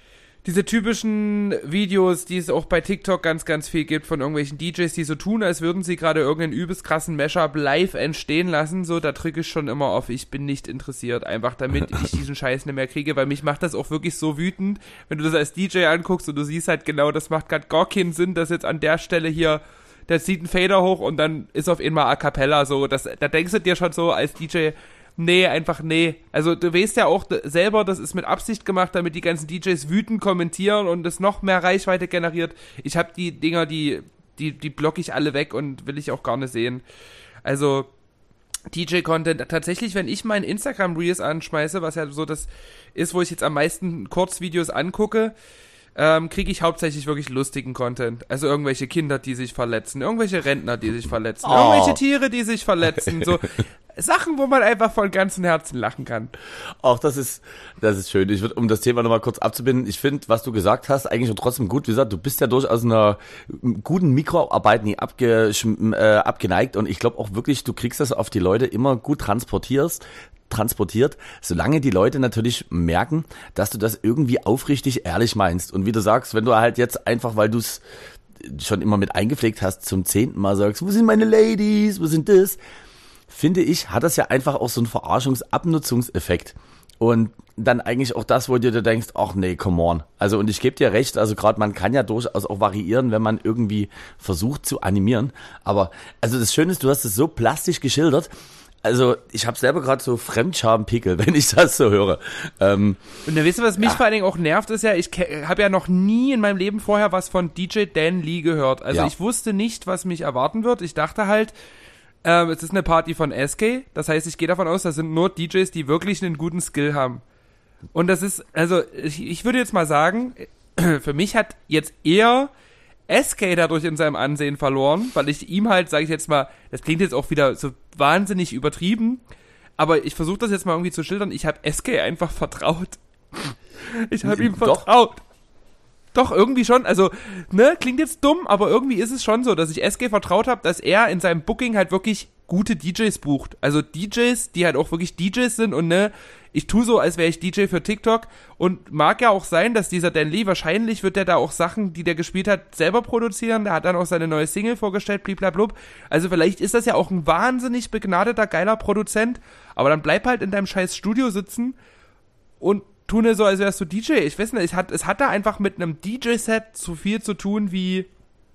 diese typischen Videos, die es auch bei TikTok ganz, ganz viel gibt von irgendwelchen DJs, die so tun, als würden sie gerade irgendeinen übelst krassen Mashup live entstehen lassen, so, da drücke ich schon immer auf, ich bin nicht interessiert, einfach damit ich diesen Scheiß nicht mehr kriege, weil mich macht das auch wirklich so wütend, wenn du das als DJ anguckst und du siehst halt genau, das macht gerade gar keinen Sinn, dass jetzt an der Stelle hier, der zieht einen Fader hoch und dann ist auf einmal A Cappella, so, da denkst du dir schon so als DJ, nee, einfach nee. Also du weißt ja auch selber, das ist mit Absicht gemacht, damit die ganzen DJs wütend kommentieren und es noch mehr Reichweite generiert. Ich habe die Dinger, die block ich alle weg und will ich auch gar nicht sehen. Also DJ-Content, tatsächlich, wenn ich meinen Instagram-Reels anschmeiße, was ja so das ist, wo ich jetzt am meisten Kurzvideos angucke, kriege ich hauptsächlich wirklich lustigen Content. Also irgendwelche Kinder, die sich verletzen, irgendwelche Rentner, die sich verletzen, irgendwelche Tiere, die sich verletzen, so Sachen, wo man einfach von ganzem Herzen lachen kann. Auch das ist schön. Ich würde, um das Thema nochmal kurz abzubinden, ich finde, was du gesagt hast, eigentlich schon trotzdem gut. Wie gesagt, du bist ja durchaus einer guten Mikroarbeit nie abgeneigt und ich glaube auch wirklich, du kriegst das auf die Leute immer gut transportiert, solange die Leute natürlich merken, dass du das irgendwie aufrichtig ehrlich meinst. Und wie du sagst, wenn du halt jetzt einfach, weil du es schon immer mit eingepflegt hast, zum 10. Mal sagst, wo sind meine Ladies, wo sind das? Finde ich, hat das ja einfach auch so einen Verarschungsabnutzungseffekt. Und dann eigentlich auch das, wo du dir denkst, ach nee, come on. Also und ich gebe dir recht, also gerade man kann ja durchaus auch variieren, wenn man irgendwie versucht zu animieren. Aber also das Schöne ist, du hast es so plastisch geschildert. Also ich habe selber gerade so Fremdscham-Pickel, wenn ich das so höre. Und dann weißt du, was mich vor allen Dingen auch nervt, ist ja, ich habe ja noch nie in meinem Leben vorher was von DJ Dan Lee gehört. Also ich wusste nicht, was mich erwarten wird. Ich dachte halt, es ist eine Party von SK, das heißt, ich gehe davon aus, das sind nur DJs, die wirklich einen guten Skill haben. Und das ist, also ich würde jetzt mal sagen, für mich hat jetzt eher SK dadurch in seinem Ansehen verloren, weil ich ihm halt, sage ich jetzt mal, das klingt jetzt auch wieder so wahnsinnig übertrieben, aber ich versuche das jetzt mal irgendwie zu schildern, ich habe SK einfach vertraut. Ich habe ihm vertraut. Doch, irgendwie schon, also, ne, klingt jetzt dumm, aber irgendwie ist es schon so, dass ich SK vertraut habe, dass er in seinem Booking halt wirklich gute DJs bucht. Also DJs, die halt auch wirklich DJs sind und ne, ich tue so, als wäre ich DJ für TikTok und mag ja auch sein, dass dieser Dan Lee, wahrscheinlich wird der da auch Sachen, die der gespielt hat, selber produzieren, der hat dann auch seine neue Single vorgestellt, bliblablub. Also vielleicht ist das ja auch ein wahnsinnig begnadeter, geiler Produzent, aber dann bleib halt in deinem scheiß Studio sitzen und tu nicht so, als wärst du DJ. Ich weiß nicht, es hat da einfach mit einem DJ-Set so viel zu tun wie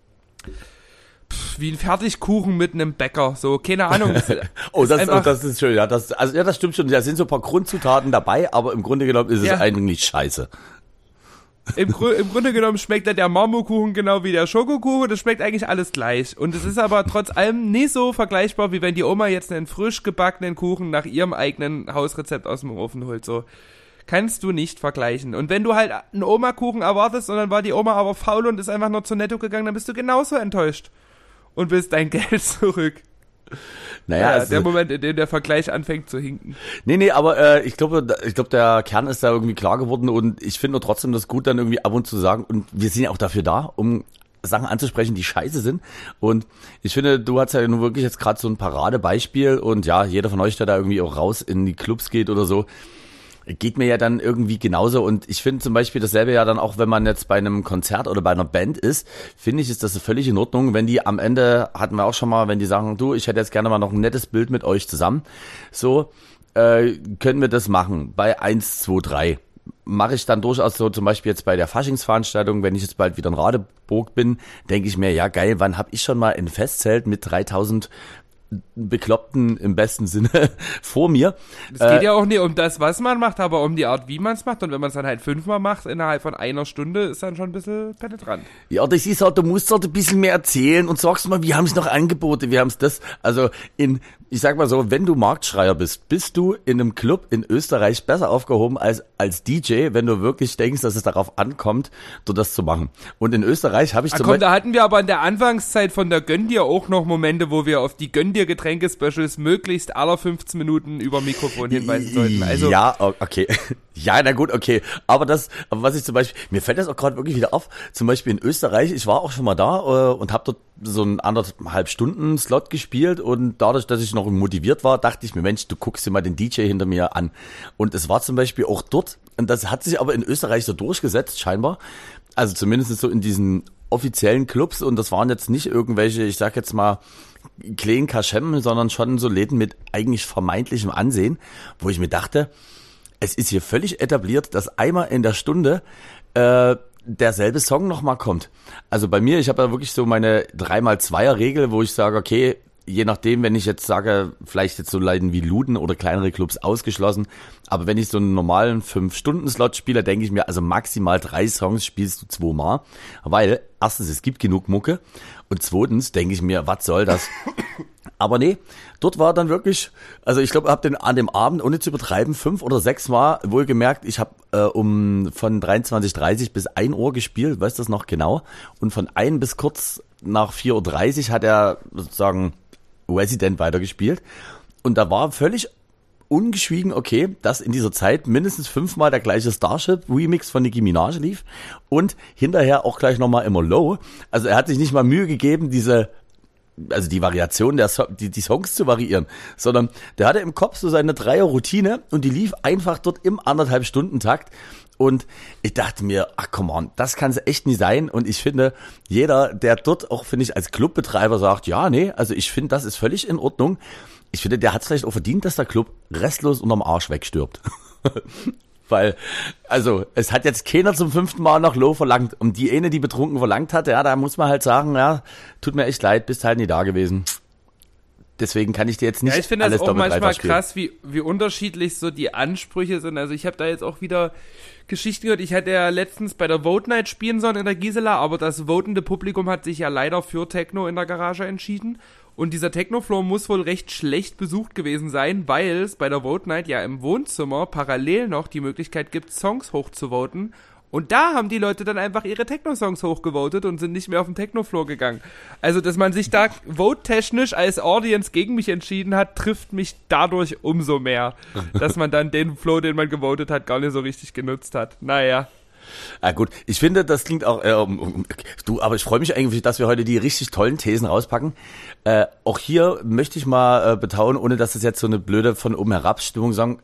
ein Fertigkuchen mit einem Bäcker. So, keine Ahnung. Das ist schön. Ja, das stimmt schon. Da sind so ein paar Grundzutaten dabei, aber im Grunde genommen ist es eigentlich scheiße. Im Grunde genommen schmeckt der Marmorkuchen genau wie der Schokokuchen. Das schmeckt eigentlich alles gleich. Und es ist aber trotz allem nicht so vergleichbar, wie wenn die Oma jetzt einen frisch gebackenen Kuchen nach ihrem eigenen Hausrezept aus dem Ofen holt. So. Kannst du nicht vergleichen. Und wenn du halt einen Oma-Kuchen erwartest und dann war die Oma aber faul und ist einfach nur zu Netto gegangen, dann bist du genauso enttäuscht. Und willst dein Geld zurück. Naja, also der Moment, in dem der Vergleich anfängt zu hinken. Nee, aber ich glaube, der Kern ist da irgendwie klar geworden und ich finde nur trotzdem das gut, dann irgendwie ab und zu sagen, und wir sind ja auch dafür da, um Sachen anzusprechen, die scheiße sind. Und ich finde, du hast ja nun wirklich jetzt gerade so ein Paradebeispiel und ja, jeder von euch, der da irgendwie auch raus in die Clubs geht oder so, geht mir ja dann irgendwie genauso und ich finde zum Beispiel dasselbe ja dann auch, wenn man jetzt bei einem Konzert oder bei einer Band ist, finde ich, ist das völlig in Ordnung, wenn die am Ende, hatten wir auch schon mal, wenn die sagen, du, ich hätte jetzt gerne mal noch ein nettes Bild mit euch zusammen, so, können wir das machen, bei 1, 2, 3. Mache ich dann durchaus so, zum Beispiel jetzt bei der Faschingsveranstaltung, wenn ich jetzt bald wieder in Radeburg bin, denke ich mir, ja geil, wann habe ich schon mal ein Festzelt mit 3000 Bekloppten im besten Sinne vor mir. Es geht ja auch nicht um das, was man macht, aber um die Art, wie man es macht. Und wenn man es dann halt 5-mal macht, innerhalb von einer Stunde, ist dann schon ein bisschen penetrant. Ja, das ist halt, du musst halt ein bisschen mehr erzählen und sagst mal, wir haben es noch Angebote, wir haben es das. Also ich sag mal so, wenn du Marktschreier bist du in einem Club in Österreich besser aufgehoben als DJ, wenn du wirklich denkst, dass es darauf ankommt, du das zu machen. Und in Österreich habe ich zum Beispiel... Da hatten wir aber in der Anfangszeit von der Gönn dir auch noch Momente, wo wir auf die Gönn dir Getränke-Specials möglichst aller 15 Minuten über Mikrofon hinweisen sollten. Also ja, okay. Ja, na gut, okay. Aber was ich zum Beispiel, mir fällt das auch gerade wirklich wieder auf, zum Beispiel in Österreich, ich war auch schon mal da und habe dort so einen 1,5 Stunden Slot gespielt und dadurch, dass ich noch motiviert war, dachte ich mir, Mensch, du guckst dir mal den DJ hinter mir an. Und es war zum Beispiel auch dort, und das hat sich aber in Österreich so durchgesetzt, scheinbar, also zumindest so in diesen offiziellen Clubs, und das waren jetzt nicht irgendwelche, ich sag jetzt mal, kleinen Kaschem, sondern schon so Läden mit eigentlich vermeintlichem Ansehen, wo ich mir dachte, es ist hier völlig etabliert, dass einmal in der Stunde derselbe Song nochmal kommt. Also bei mir, ich habe ja wirklich so meine 3x2er-Regel, wo ich sage, okay, je nachdem, wenn ich jetzt sage, vielleicht jetzt so Leiden wie Luden oder kleinere Clubs ausgeschlossen, aber wenn ich so einen normalen 5-Stunden-Slot spiele, denke ich mir, also maximal 3 Songs spielst du 2-mal, weil erstens, es gibt genug Mucke und zweitens denke ich mir, was soll das? Aber nee, dort war dann wirklich, also ich glaube, ich habe an dem Abend, ohne zu übertreiben, 5 oder 6 Mal wohlgemerkt, ich habe von 23:30 bis 1 Uhr gespielt, weißt du das noch genau? Und von 1 bis kurz nach 4:30 Uhr hat er sozusagen Resident weitergespielt. Und da war völlig ungeschwiegen okay, dass in dieser Zeit mindestens 5-mal der gleiche Starship-Remix von Nicki Minaj lief und hinterher auch gleich nochmal immer Low. Also er hat sich nicht mal Mühe gegeben, die Variation die Songs zu variieren, sondern der hatte im Kopf so seine 3er-Routine und die lief einfach dort im 1,5-Stunden-Takt. Und ich dachte mir, ach come on, das kann es echt nicht sein. Und ich finde, jeder, der dort auch, finde ich, als Clubbetreiber sagt, ja, nee, also ich finde, das ist völlig in Ordnung. Ich finde, der hat es vielleicht auch verdient, dass der Club restlos unterm Arsch wegstirbt. Weil, also, es hat jetzt keiner zum 5. Mal nach Low verlangt. Und die eine, die betrunken verlangt hat, ja, da muss man halt sagen, ja, tut mir echt leid, bist halt nie da gewesen. Deswegen kann ich dir jetzt nicht alles doppelt dreifach spielen. Ich finde das auch manchmal krass, wie unterschiedlich so die Ansprüche sind. Also ich habe da jetzt auch wieder Geschichten gehört. Ich hatte ja letztens bei der Vote Night spielen sollen in der Gisela, aber das votende Publikum hat sich ja leider für Techno in der Garage entschieden. Und dieser Techno-Floor muss wohl recht schlecht besucht gewesen sein, weil es bei der Vote Night ja im Wohnzimmer parallel noch die Möglichkeit gibt, Songs hochzuvoten. Und da haben die Leute dann einfach ihre Techno-Songs hochgevotet und sind nicht mehr auf den Techno-Floor gegangen. Also, dass man sich da vote-technisch als Audience gegen mich entschieden hat, trifft mich dadurch umso mehr. Dass man dann den Flow, den man gewotet hat, gar nicht so richtig genutzt hat. Naja. Ah gut, ich finde, das klingt auch, aber ich freue mich eigentlich, dass wir heute die richtig tollen Thesen rauspacken. Auch hier möchte ich mal betonen, ohne dass es jetzt so eine blöde von oben herab Stimmung sagen,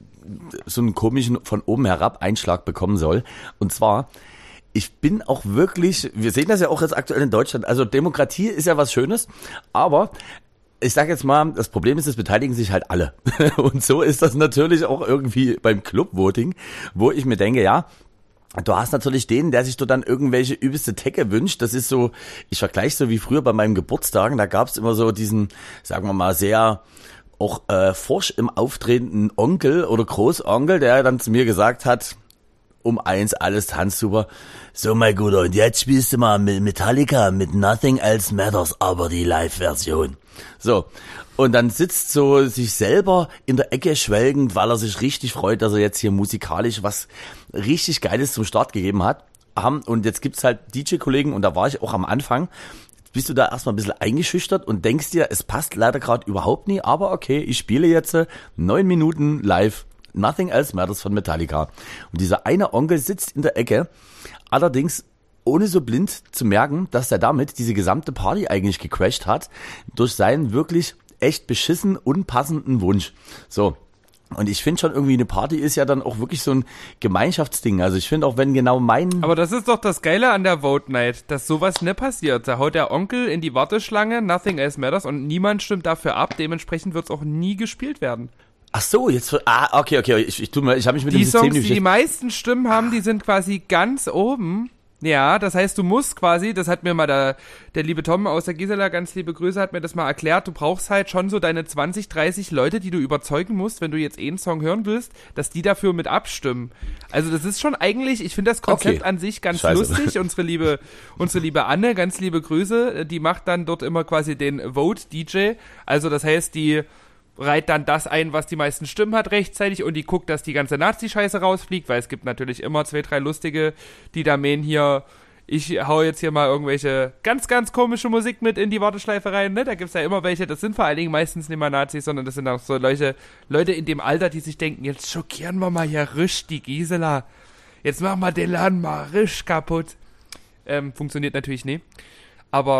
so einen komischen von oben herab Einschlag bekommen soll. Und zwar, ich bin auch wirklich, wir sehen das ja auch jetzt aktuell in Deutschland, also Demokratie ist ja was Schönes, aber ich sage jetzt mal, das Problem ist, es beteiligen sich halt alle. Und so ist das natürlich auch irgendwie beim Club-Voting, wo ich mir denke, ja, du hast natürlich den, der sich dort dann irgendwelche übelste Tecke wünscht. Das ist so, ich vergleiche so wie früher bei meinem Geburtstag, da gab's immer so diesen, sagen wir mal, sehr auch forsch im auftretenden Onkel oder Großonkel, der dann zu mir gesagt hat, um 1, alles tanzt super. So, mein Guter, und jetzt spielst du mal mit Metallica, mit Nothing Else Matters, aber die Live-Version. So, und dann sitzt so sich selber in der Ecke schwelgend, weil er sich richtig freut, dass er jetzt hier musikalisch was richtig Geiles zum Start gegeben hat. Und jetzt gibt's halt DJ-Kollegen, und da war ich auch am Anfang, bist du da erstmal ein bisschen eingeschüchtert und denkst dir, es passt leider gerade überhaupt nie, aber okay, ich spiele jetzt 9 Minuten live Nothing Else Matters von Metallica. Und dieser eine Onkel sitzt in der Ecke, allerdings ohne so blind zu merken, dass er damit diese gesamte Party eigentlich gecrashed hat, durch seinen wirklich echt beschissen unpassenden Wunsch. So. Und ich finde schon irgendwie, eine Party ist ja dann auch wirklich so ein Gemeinschaftsding. Also ich finde auch, wenn genau Aber das ist doch das Geile an der Vote Night, dass sowas nicht passiert. Da haut der Onkel in die Warteschlange, Nothing Else Matters, und niemand stimmt dafür ab. Dementsprechend wird es auch nie gespielt werden. Ach so, jetzt, okay, ich habe mich mit dem System Songs, die meisten Stimmen haben, die sind quasi ganz oben. Ja, das heißt, du musst quasi, das hat mir mal der liebe Tom aus der Gisela, ganz liebe Grüße, hat mir das mal erklärt, du brauchst halt schon so deine 20, 30 Leute, die du überzeugen musst, wenn du jetzt einen Song hören willst, dass die dafür mit abstimmen. Also das ist schon eigentlich, ich finde das Konzept an sich ganz lustig. Unsere liebe Anne, ganz liebe Grüße, die macht dann dort immer quasi den Vote-DJ. Also das heißt, die reiht dann das ein, was die meisten Stimmen hat rechtzeitig, und die guckt, dass die ganze Nazi-Scheiße rausfliegt, weil es gibt natürlich immer 2, 3 Lustige, die da meinen hier, ich hau jetzt hier mal irgendwelche ganz, ganz komische Musik mit in die Warteschleife rein, ne? Da gibt's ja immer welche, das sind vor allen Dingen meistens nicht mal Nazis, sondern das sind auch so Leute in dem Alter, die sich denken, jetzt schockieren wir mal hier risch die Gisela, jetzt machen wir den Laden mal risch kaputt. Funktioniert natürlich nicht, aber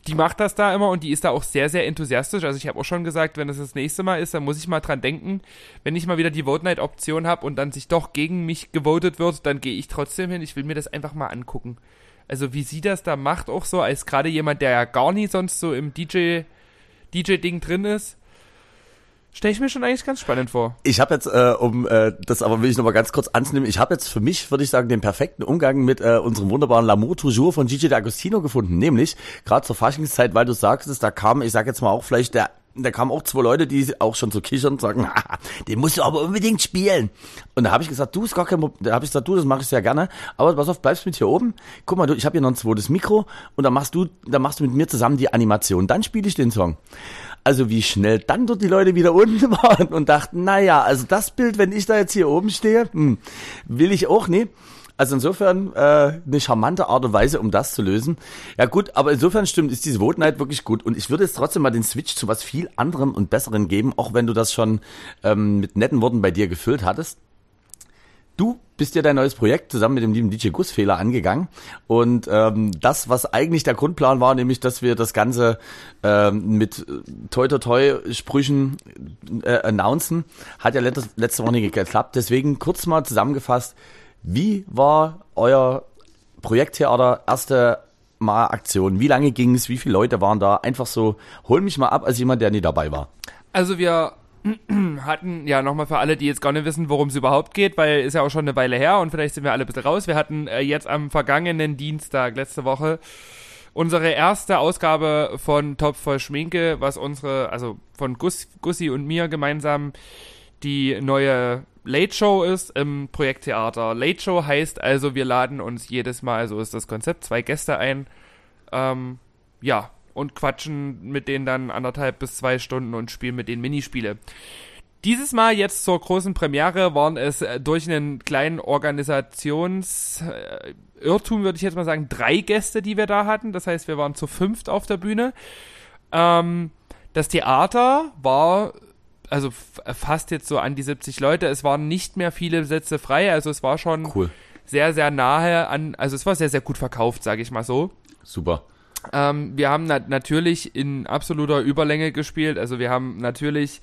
die macht das da immer und die ist da auch sehr, sehr enthusiastisch. Also ich habe auch schon gesagt, wenn es das nächste Mal ist, dann muss ich mal dran denken, wenn ich mal wieder die Vote Night Option habe und dann sich doch gegen mich gewotet wird, dann gehe ich trotzdem hin. Ich will mir das einfach mal angucken. Also wie sie das da macht auch so, als gerade jemand, der ja gar nie sonst so im DJ-Ding drin ist, stelle ich mir schon eigentlich ganz spannend vor. Ich habe jetzt, das aber will ich nochmal ganz kurz annehmen, ich habe jetzt für mich, würde ich sagen, den perfekten Umgang mit unserem wunderbaren L'amour toujours von Gigi D'Agostino gefunden. Nämlich, gerade zur Faschingszeit, weil du sagtest, da kam, ich sag jetzt mal auch vielleicht, da kamen auch 2 Leute, die auch schon so kichern und sagen, den musst du aber unbedingt spielen. Und da habe ich gesagt, du, ist gar kein Problem. Da habe ich gesagt, du, das mache ich sehr gerne. Aber pass auf, bleibst mit hier oben. Guck mal, du, ich habe hier noch ein zweites Mikro und dann machst du mit mir zusammen die Animation. Dann spiele ich den Song. Also wie schnell dann dort die Leute wieder unten waren und dachten, naja, also das Bild, wenn ich da jetzt hier oben stehe, will ich auch nicht. Also insofern eine charmante Art und Weise, um das zu lösen. Ja gut, aber insofern stimmt, ist diese Vote Night wirklich gut. Und ich würde jetzt trotzdem mal den Switch zu was viel anderem und Besserem geben, auch wenn du das schon mit netten Worten bei dir gefüllt hattest. Du bist ja dein neues Projekt zusammen mit dem lieben DJ Gussfehler angegangen und das, was eigentlich der Grundplan war, nämlich, dass wir das Ganze mit Toi-Toi-Toi-Sprüchen announcen, hat ja letzte Woche nicht geklappt. Deswegen kurz mal zusammengefasst, wie war euer Projekttheater erste Mal Aktion? Wie lange ging es? Wie viele Leute waren da? Einfach so, hol mich mal ab als jemand, der nie dabei war. Also wir hatten, ja nochmal für alle, die jetzt gar nicht wissen, worum es überhaupt geht, weil ist ja auch schon eine Weile her und vielleicht sind wir alle ein bisschen raus. Wir hatten jetzt am vergangenen Dienstag, letzte Woche, unsere erste Ausgabe von Topf voll Schminke, was also von Gussi und mir gemeinsam die neue Late Show ist im Projekttheater. Late Show heißt also, wir laden uns jedes Mal, so ist das Konzept, 2 Gäste ein, und quatschen mit denen dann 1,5 bis 2 Stunden und spielen mit denen Minispiele. Dieses Mal jetzt zur großen Premiere waren es durch einen kleinen Organisationsirrtum, würde ich jetzt mal sagen, 3 Gäste, die wir da hatten. Das heißt, wir waren zu 5 auf der Bühne. Das Theater war also fast jetzt so an die 70 Leute. Es waren nicht mehr viele Sitze frei, also es war schon cool. Sehr, sehr nahe an, also es war sehr, sehr gut verkauft, sage ich mal so. Super. Wir haben natürlich in absoluter Überlänge gespielt, also wir haben natürlich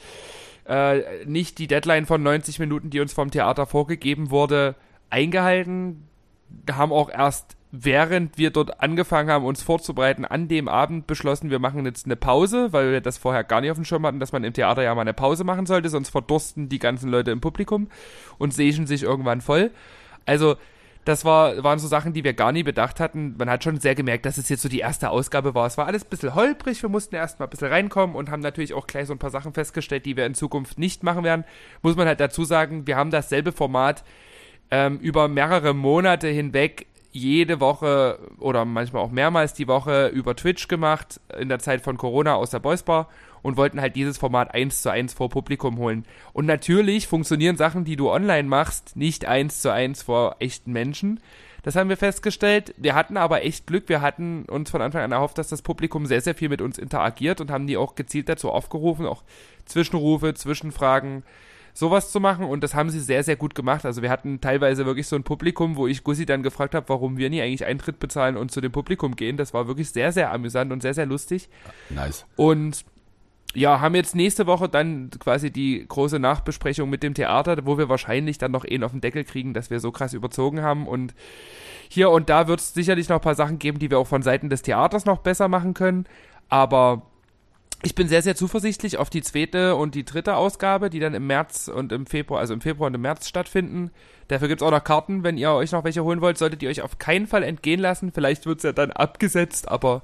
nicht die Deadline von 90 Minuten, die uns vom Theater vorgegeben wurde, eingehalten. Haben auch erst, während wir dort angefangen haben, uns vorzubereiten, an dem Abend beschlossen, wir machen jetzt eine Pause, weil wir das vorher gar nicht auf dem Schirm hatten, dass man im Theater ja mal eine Pause machen sollte, sonst verdursten die ganzen Leute im Publikum und sehen sich irgendwann voll. Also das waren so Sachen, die wir gar nie bedacht hatten. Man hat schon sehr gemerkt, dass es jetzt so die erste Ausgabe war. Es war alles ein bisschen holprig, wir mussten erst mal ein bisschen reinkommen und haben natürlich auch gleich so ein paar Sachen festgestellt, die wir in Zukunft nicht machen werden. Muss man halt dazu sagen, wir haben dasselbe Format über mehrere Monate hinweg jede Woche oder manchmal auch mehrmals die Woche über Twitch gemacht, in der Zeit von Corona aus der Boys Bar und wollten halt dieses Format 1:1 vor Publikum holen. Und natürlich funktionieren Sachen, die du online machst, nicht 1:1 vor echten Menschen. Das haben wir festgestellt. Wir hatten aber echt Glück. Wir hatten uns von Anfang an erhofft, dass das Publikum sehr, sehr viel mit uns interagiert und haben die auch gezielt dazu aufgerufen, auch Zwischenrufe, Zwischenfragen, sowas zu machen, und das haben sie sehr, sehr gut gemacht. Also wir hatten teilweise wirklich so ein Publikum, wo ich Gussi dann gefragt habe, warum wir nie eigentlich Eintritt bezahlen und zu dem Publikum gehen. Das war wirklich sehr, sehr amüsant und sehr, sehr lustig. Nice. Und ja, haben jetzt nächste Woche dann quasi die große Nachbesprechung mit dem Theater, wo wir wahrscheinlich dann noch auf den Deckel kriegen, dass wir so krass überzogen haben, und hier und da wird es sicherlich noch ein paar Sachen geben, die wir auch von Seiten des Theaters noch besser machen können, aber ich bin sehr, sehr zuversichtlich auf die 2. und die 3. Ausgabe, die dann im März und im Februar, also im Februar und im März stattfinden. Dafür gibt's auch noch Karten, wenn ihr euch noch welche holen wollt, solltet ihr euch auf keinen Fall entgehen lassen. Vielleicht wird's ja dann abgesetzt, aber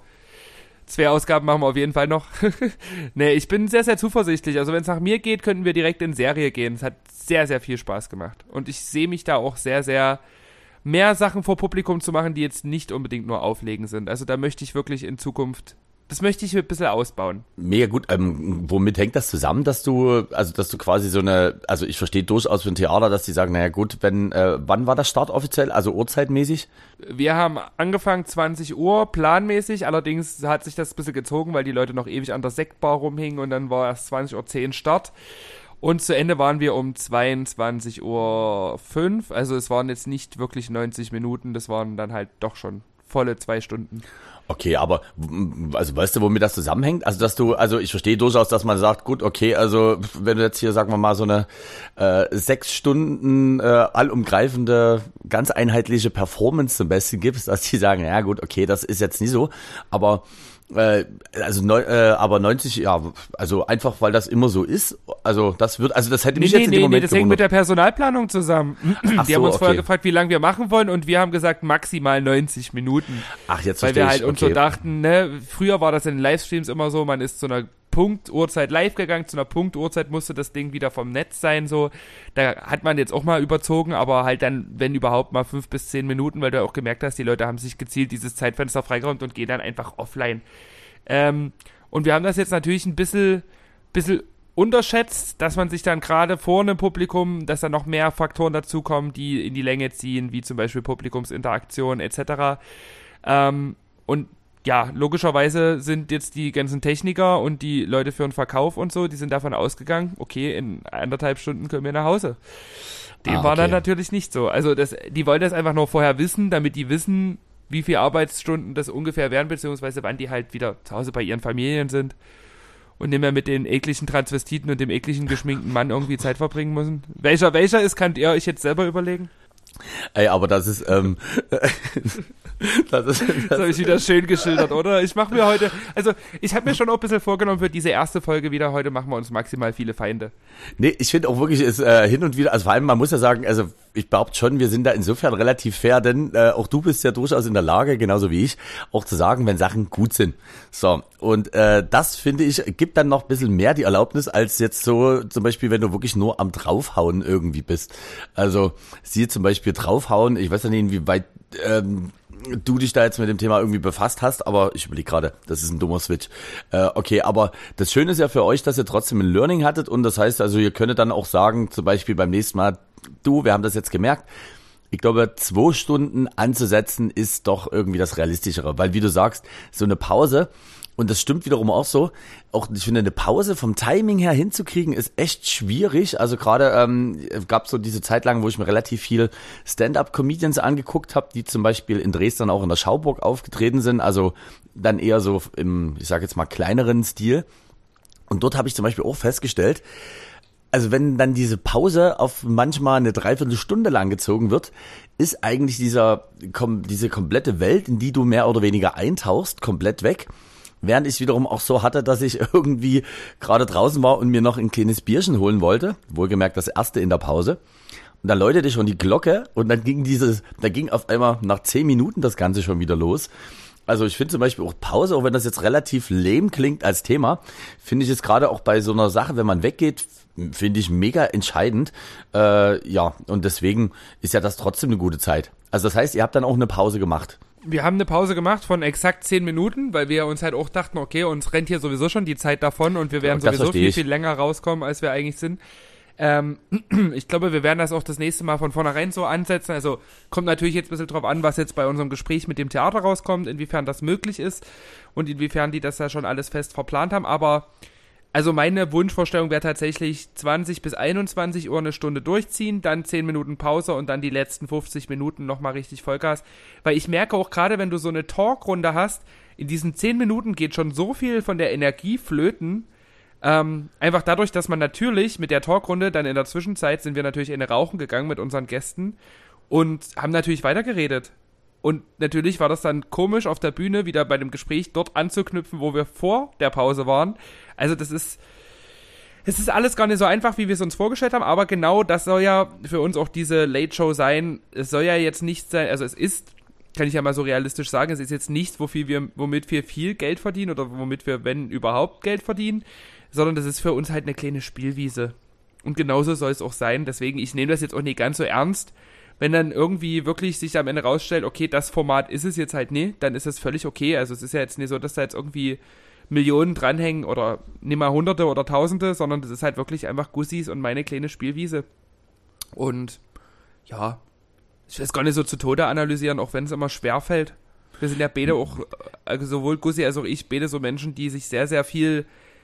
2 Ausgaben machen wir auf jeden Fall noch. Nee, ich bin sehr, sehr zuversichtlich. Also wenn es nach mir geht, könnten wir direkt in Serie gehen. Es hat sehr, sehr viel Spaß gemacht. Und ich sehe mich da auch sehr, sehr mehr Sachen vor Publikum zu machen, die jetzt nicht unbedingt nur Auflegen sind. Also da möchte ich wirklich in Zukunft, das möchte ich ein bisschen ausbauen. Mega gut. Womit hängt das zusammen, dass du quasi so eine, also ich verstehe durchaus für ein Theater, dass die sagen, naja gut, wann war der Start offiziell, also uhrzeitmäßig? Wir haben angefangen 20 Uhr, planmäßig, allerdings hat sich das ein bisschen gezogen, weil die Leute noch ewig an der Sektbar rumhingen, und dann war erst 20:10 Uhr Start. Und zu Ende waren wir um 22:05 Uhr, also es waren jetzt nicht wirklich 90 Minuten, das waren dann halt doch schon volle 2 Stunden. Okay, aber also weißt du, womit das zusammenhängt? Also ich verstehe durchaus, dass man sagt, gut, okay, also wenn du jetzt hier, sagen wir mal, so eine 6 Stunden allumgreifende, ganz einheitliche Performance zum Besten gibst, dass die sagen, ja gut, okay, das ist jetzt nicht so, aber aber 90, ja, also einfach, weil das immer so ist, also das hätte mich jetzt in dem Moment das hängt mit der Personalplanung zusammen. Die haben uns vorher gefragt, wie lange wir machen wollen und wir haben gesagt, maximal 90 Minuten. Ach, jetzt weil verstehe wir halt ich. uns so dachten, ne, früher war das in den Livestreams immer so, man ist zu einer Punktuhrzeit live gegangen, zu einer Punktuhrzeit musste das Ding wieder vom Netz sein, so. Da hat man jetzt auch mal überzogen, aber halt dann, wenn überhaupt mal 5 bis 10 Minuten, weil du auch gemerkt hast, die Leute haben sich gezielt dieses Zeitfenster freigeräumt und gehen dann einfach offline. Und wir haben das jetzt natürlich ein bisschen unterschätzt, dass man sich dann gerade vor einem Publikum, dass da noch mehr Faktoren dazukommen, die in die Länge ziehen, wie zum Beispiel Publikumsinteraktion etc. Und ja, logischerweise sind jetzt die ganzen Techniker und die Leute für den Verkauf und so, die sind davon ausgegangen, okay, in 1,5 Stunden können wir nach Hause. Dem war dann natürlich nicht so. Also die wollen das einfach nur vorher wissen, damit die wissen, wie viele Arbeitsstunden das ungefähr wären, beziehungsweise wann die halt wieder zu Hause bei ihren Familien sind und nicht mehr mit den ekligen Transvestiten und dem ekligen geschminkten Mann irgendwie Zeit verbringen müssen. Welcher ist, könnt ihr euch jetzt selber überlegen? Ey, aber das ist, das habe ich wieder schön geschildert, oder? Ich habe mir schon auch ein bisschen vorgenommen für diese erste Folge wieder, heute machen wir uns maximal viele Feinde. Nee, ich finde auch wirklich, ist hin und wieder, also vor allem, man muss ja sagen, also ich behaupte schon, wir sind da insofern relativ fair, denn auch du bist ja durchaus in der Lage, genauso wie ich, auch zu sagen, wenn Sachen gut sind. So, und das, finde ich, gibt dann noch ein bisschen mehr die Erlaubnis, als jetzt so, zum Beispiel, wenn du wirklich nur am Draufhauen irgendwie bist. Also, siehe zum Beispiel Draufhauen, ich weiß ja nicht, inwieweit du dich da jetzt mit dem Thema irgendwie befasst hast, aber ich überlege gerade, das ist ein dummer Switch. Okay, aber das Schöne ist ja für euch, dass ihr trotzdem ein Learning hattet und das heißt also, ihr könntet dann auch sagen, zum Beispiel beim nächsten Mal, wir haben das jetzt gemerkt, ich glaube, 2 Stunden anzusetzen ist doch irgendwie das Realistischere, weil wie du sagst, so eine Pause, und das stimmt wiederum auch so, auch ich finde, eine Pause vom Timing her hinzukriegen ist echt schwierig. Also gerade gab es so diese Zeit lang, wo ich mir relativ viel Stand-up-Comedians angeguckt habe, die zum Beispiel in Dresden auch in der Schauburg aufgetreten sind, also dann eher so im, ich sage jetzt mal, kleineren Stil. Und dort habe ich zum Beispiel auch festgestellt, also wenn dann diese Pause auf manchmal eine Dreiviertelstunde lang gezogen wird, ist eigentlich diese komplette Welt, in die du mehr oder weniger eintauchst, komplett weg. Während ich wiederum auch so hatte, dass ich irgendwie gerade draußen war und mir noch ein kleines Bierchen holen wollte, wohlgemerkt das erste in der Pause. Und dann läutete schon die Glocke und dann ging auf einmal nach 10 Minuten das Ganze schon wieder los. Also ich finde zum Beispiel auch Pause, auch wenn das jetzt relativ lame klingt als Thema, finde ich es gerade auch bei so einer Sache, wenn man weggeht, finde ich mega entscheidend. Ja, und deswegen ist ja das trotzdem eine gute Zeit. Also das heißt, ihr habt dann auch eine Pause gemacht. Wir haben eine Pause gemacht von exakt 10 Minuten, weil wir uns halt auch dachten, okay, uns rennt hier sowieso schon die Zeit davon und wir werden sowieso viel länger rauskommen, als wir eigentlich sind. Ich glaube, wir werden das auch das nächste Mal von vornherein so ansetzen. Also kommt natürlich jetzt ein bisschen drauf an, was jetzt bei unserem Gespräch mit dem Theater rauskommt, inwiefern das möglich ist und inwiefern die das ja schon alles fest verplant haben. Aber also meine Wunschvorstellung wäre tatsächlich 20 bis 21 Uhr eine Stunde durchziehen, dann 10 Minuten Pause und dann die letzten 50 Minuten nochmal richtig Vollgas. Weil ich merke auch gerade, wenn du so eine Talkrunde hast, in diesen 10 Minuten geht schon so viel von der Energie flöten. Einfach dadurch, dass man natürlich mit der Talkrunde, dann in der Zwischenzeit sind wir natürlich in eine Rauchen gegangen mit unseren Gästen und haben natürlich weitergeredet. Und natürlich war das dann komisch, auf der Bühne wieder bei dem Gespräch dort anzuknüpfen, wo wir vor der Pause waren. Also es ist alles gar nicht so einfach, wie wir es uns vorgestellt haben, aber genau das soll ja für uns auch diese Late Show sein. Es soll ja jetzt nicht sein, also es ist, kann ich ja mal so realistisch sagen, es ist jetzt nichts, womit wir viel Geld verdienen oder womit wir, wenn überhaupt, Geld verdienen, sondern das ist für uns halt eine kleine Spielwiese. Und genauso soll es auch sein. Deswegen, ich nehme das jetzt auch nicht ganz so ernst. Wenn dann irgendwie wirklich sich am Ende rausstellt, okay, das Format ist es jetzt halt nicht, dann ist das völlig okay. Also es ist ja jetzt nicht so, dass da jetzt irgendwie Millionen dranhängen oder nicht mal Hunderte oder Tausende, sondern das ist halt wirklich einfach Gussis und meine kleine Spielwiese. Und ja, ich will es gar nicht so zu Tode analysieren, auch wenn es immer schwerfällt. Wir sind ja beide auch, also sowohl Gussi als auch ich, beide so Menschen, die sich sehr, sehr viel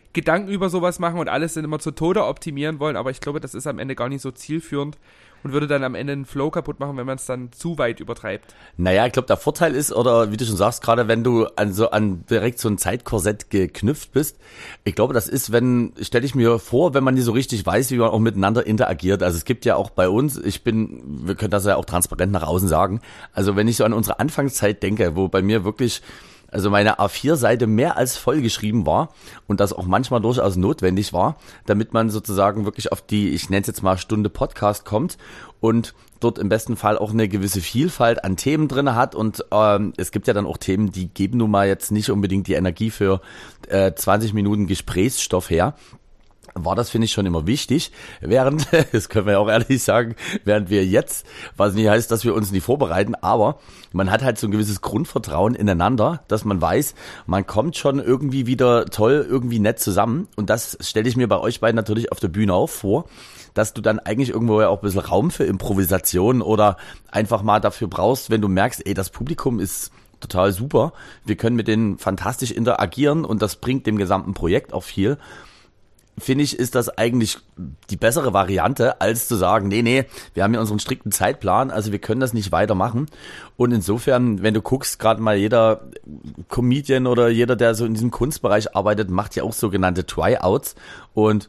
Gedanken über sowas machen und alles dann immer zu Tode optimieren wollen, aber ich glaube, das ist am Ende gar nicht so zielführend und würde dann am Ende einen Flow kaputt machen, wenn man es dann zu weit übertreibt. Naja, ich glaube, der Vorteil ist, oder wie du schon sagst, gerade wenn du an direkt so ein Zeitkorsett geknüpft bist, ich glaube, das ist, stelle ich mir vor, wenn man nicht so richtig weiß, wie man auch miteinander interagiert. Also es gibt ja auch bei uns, wir können das ja auch transparent nach außen sagen, also wenn ich so an unsere Anfangszeit denke, wo bei mir wirklich also meine A4-Seite mehr als voll geschrieben war und das auch manchmal durchaus notwendig war, damit man sozusagen wirklich auf die, ich nenne es jetzt mal Stunde Podcast kommt und dort im besten Fall auch eine gewisse Vielfalt an Themen drin hat und es gibt ja dann auch Themen, die geben nun mal jetzt nicht unbedingt die Energie für 20 Minuten Gesprächsstoff her. War das, finde ich, schon immer wichtig, während, das können wir ja auch ehrlich sagen, während wir jetzt, was nicht heißt, dass wir uns nicht vorbereiten, aber man hat halt so ein gewisses Grundvertrauen ineinander, dass man weiß, man kommt schon irgendwie wieder toll, irgendwie nett zusammen und das stelle ich mir bei euch beiden natürlich auf der Bühne auch vor, dass du dann eigentlich irgendwo ja auch ein bisschen Raum für Improvisation oder einfach mal dafür brauchst, wenn du merkst, das Publikum ist total super, wir können mit denen fantastisch interagieren und das bringt dem gesamten Projekt auch viel. Finde ich, ist das eigentlich die bessere Variante, als zu sagen, nee, wir haben ja unseren strikten Zeitplan, also wir können das nicht weitermachen. Und insofern, wenn du guckst, gerade mal jeder Comedian oder jeder, der so in diesem Kunstbereich arbeitet, macht ja auch sogenannte Tryouts. Und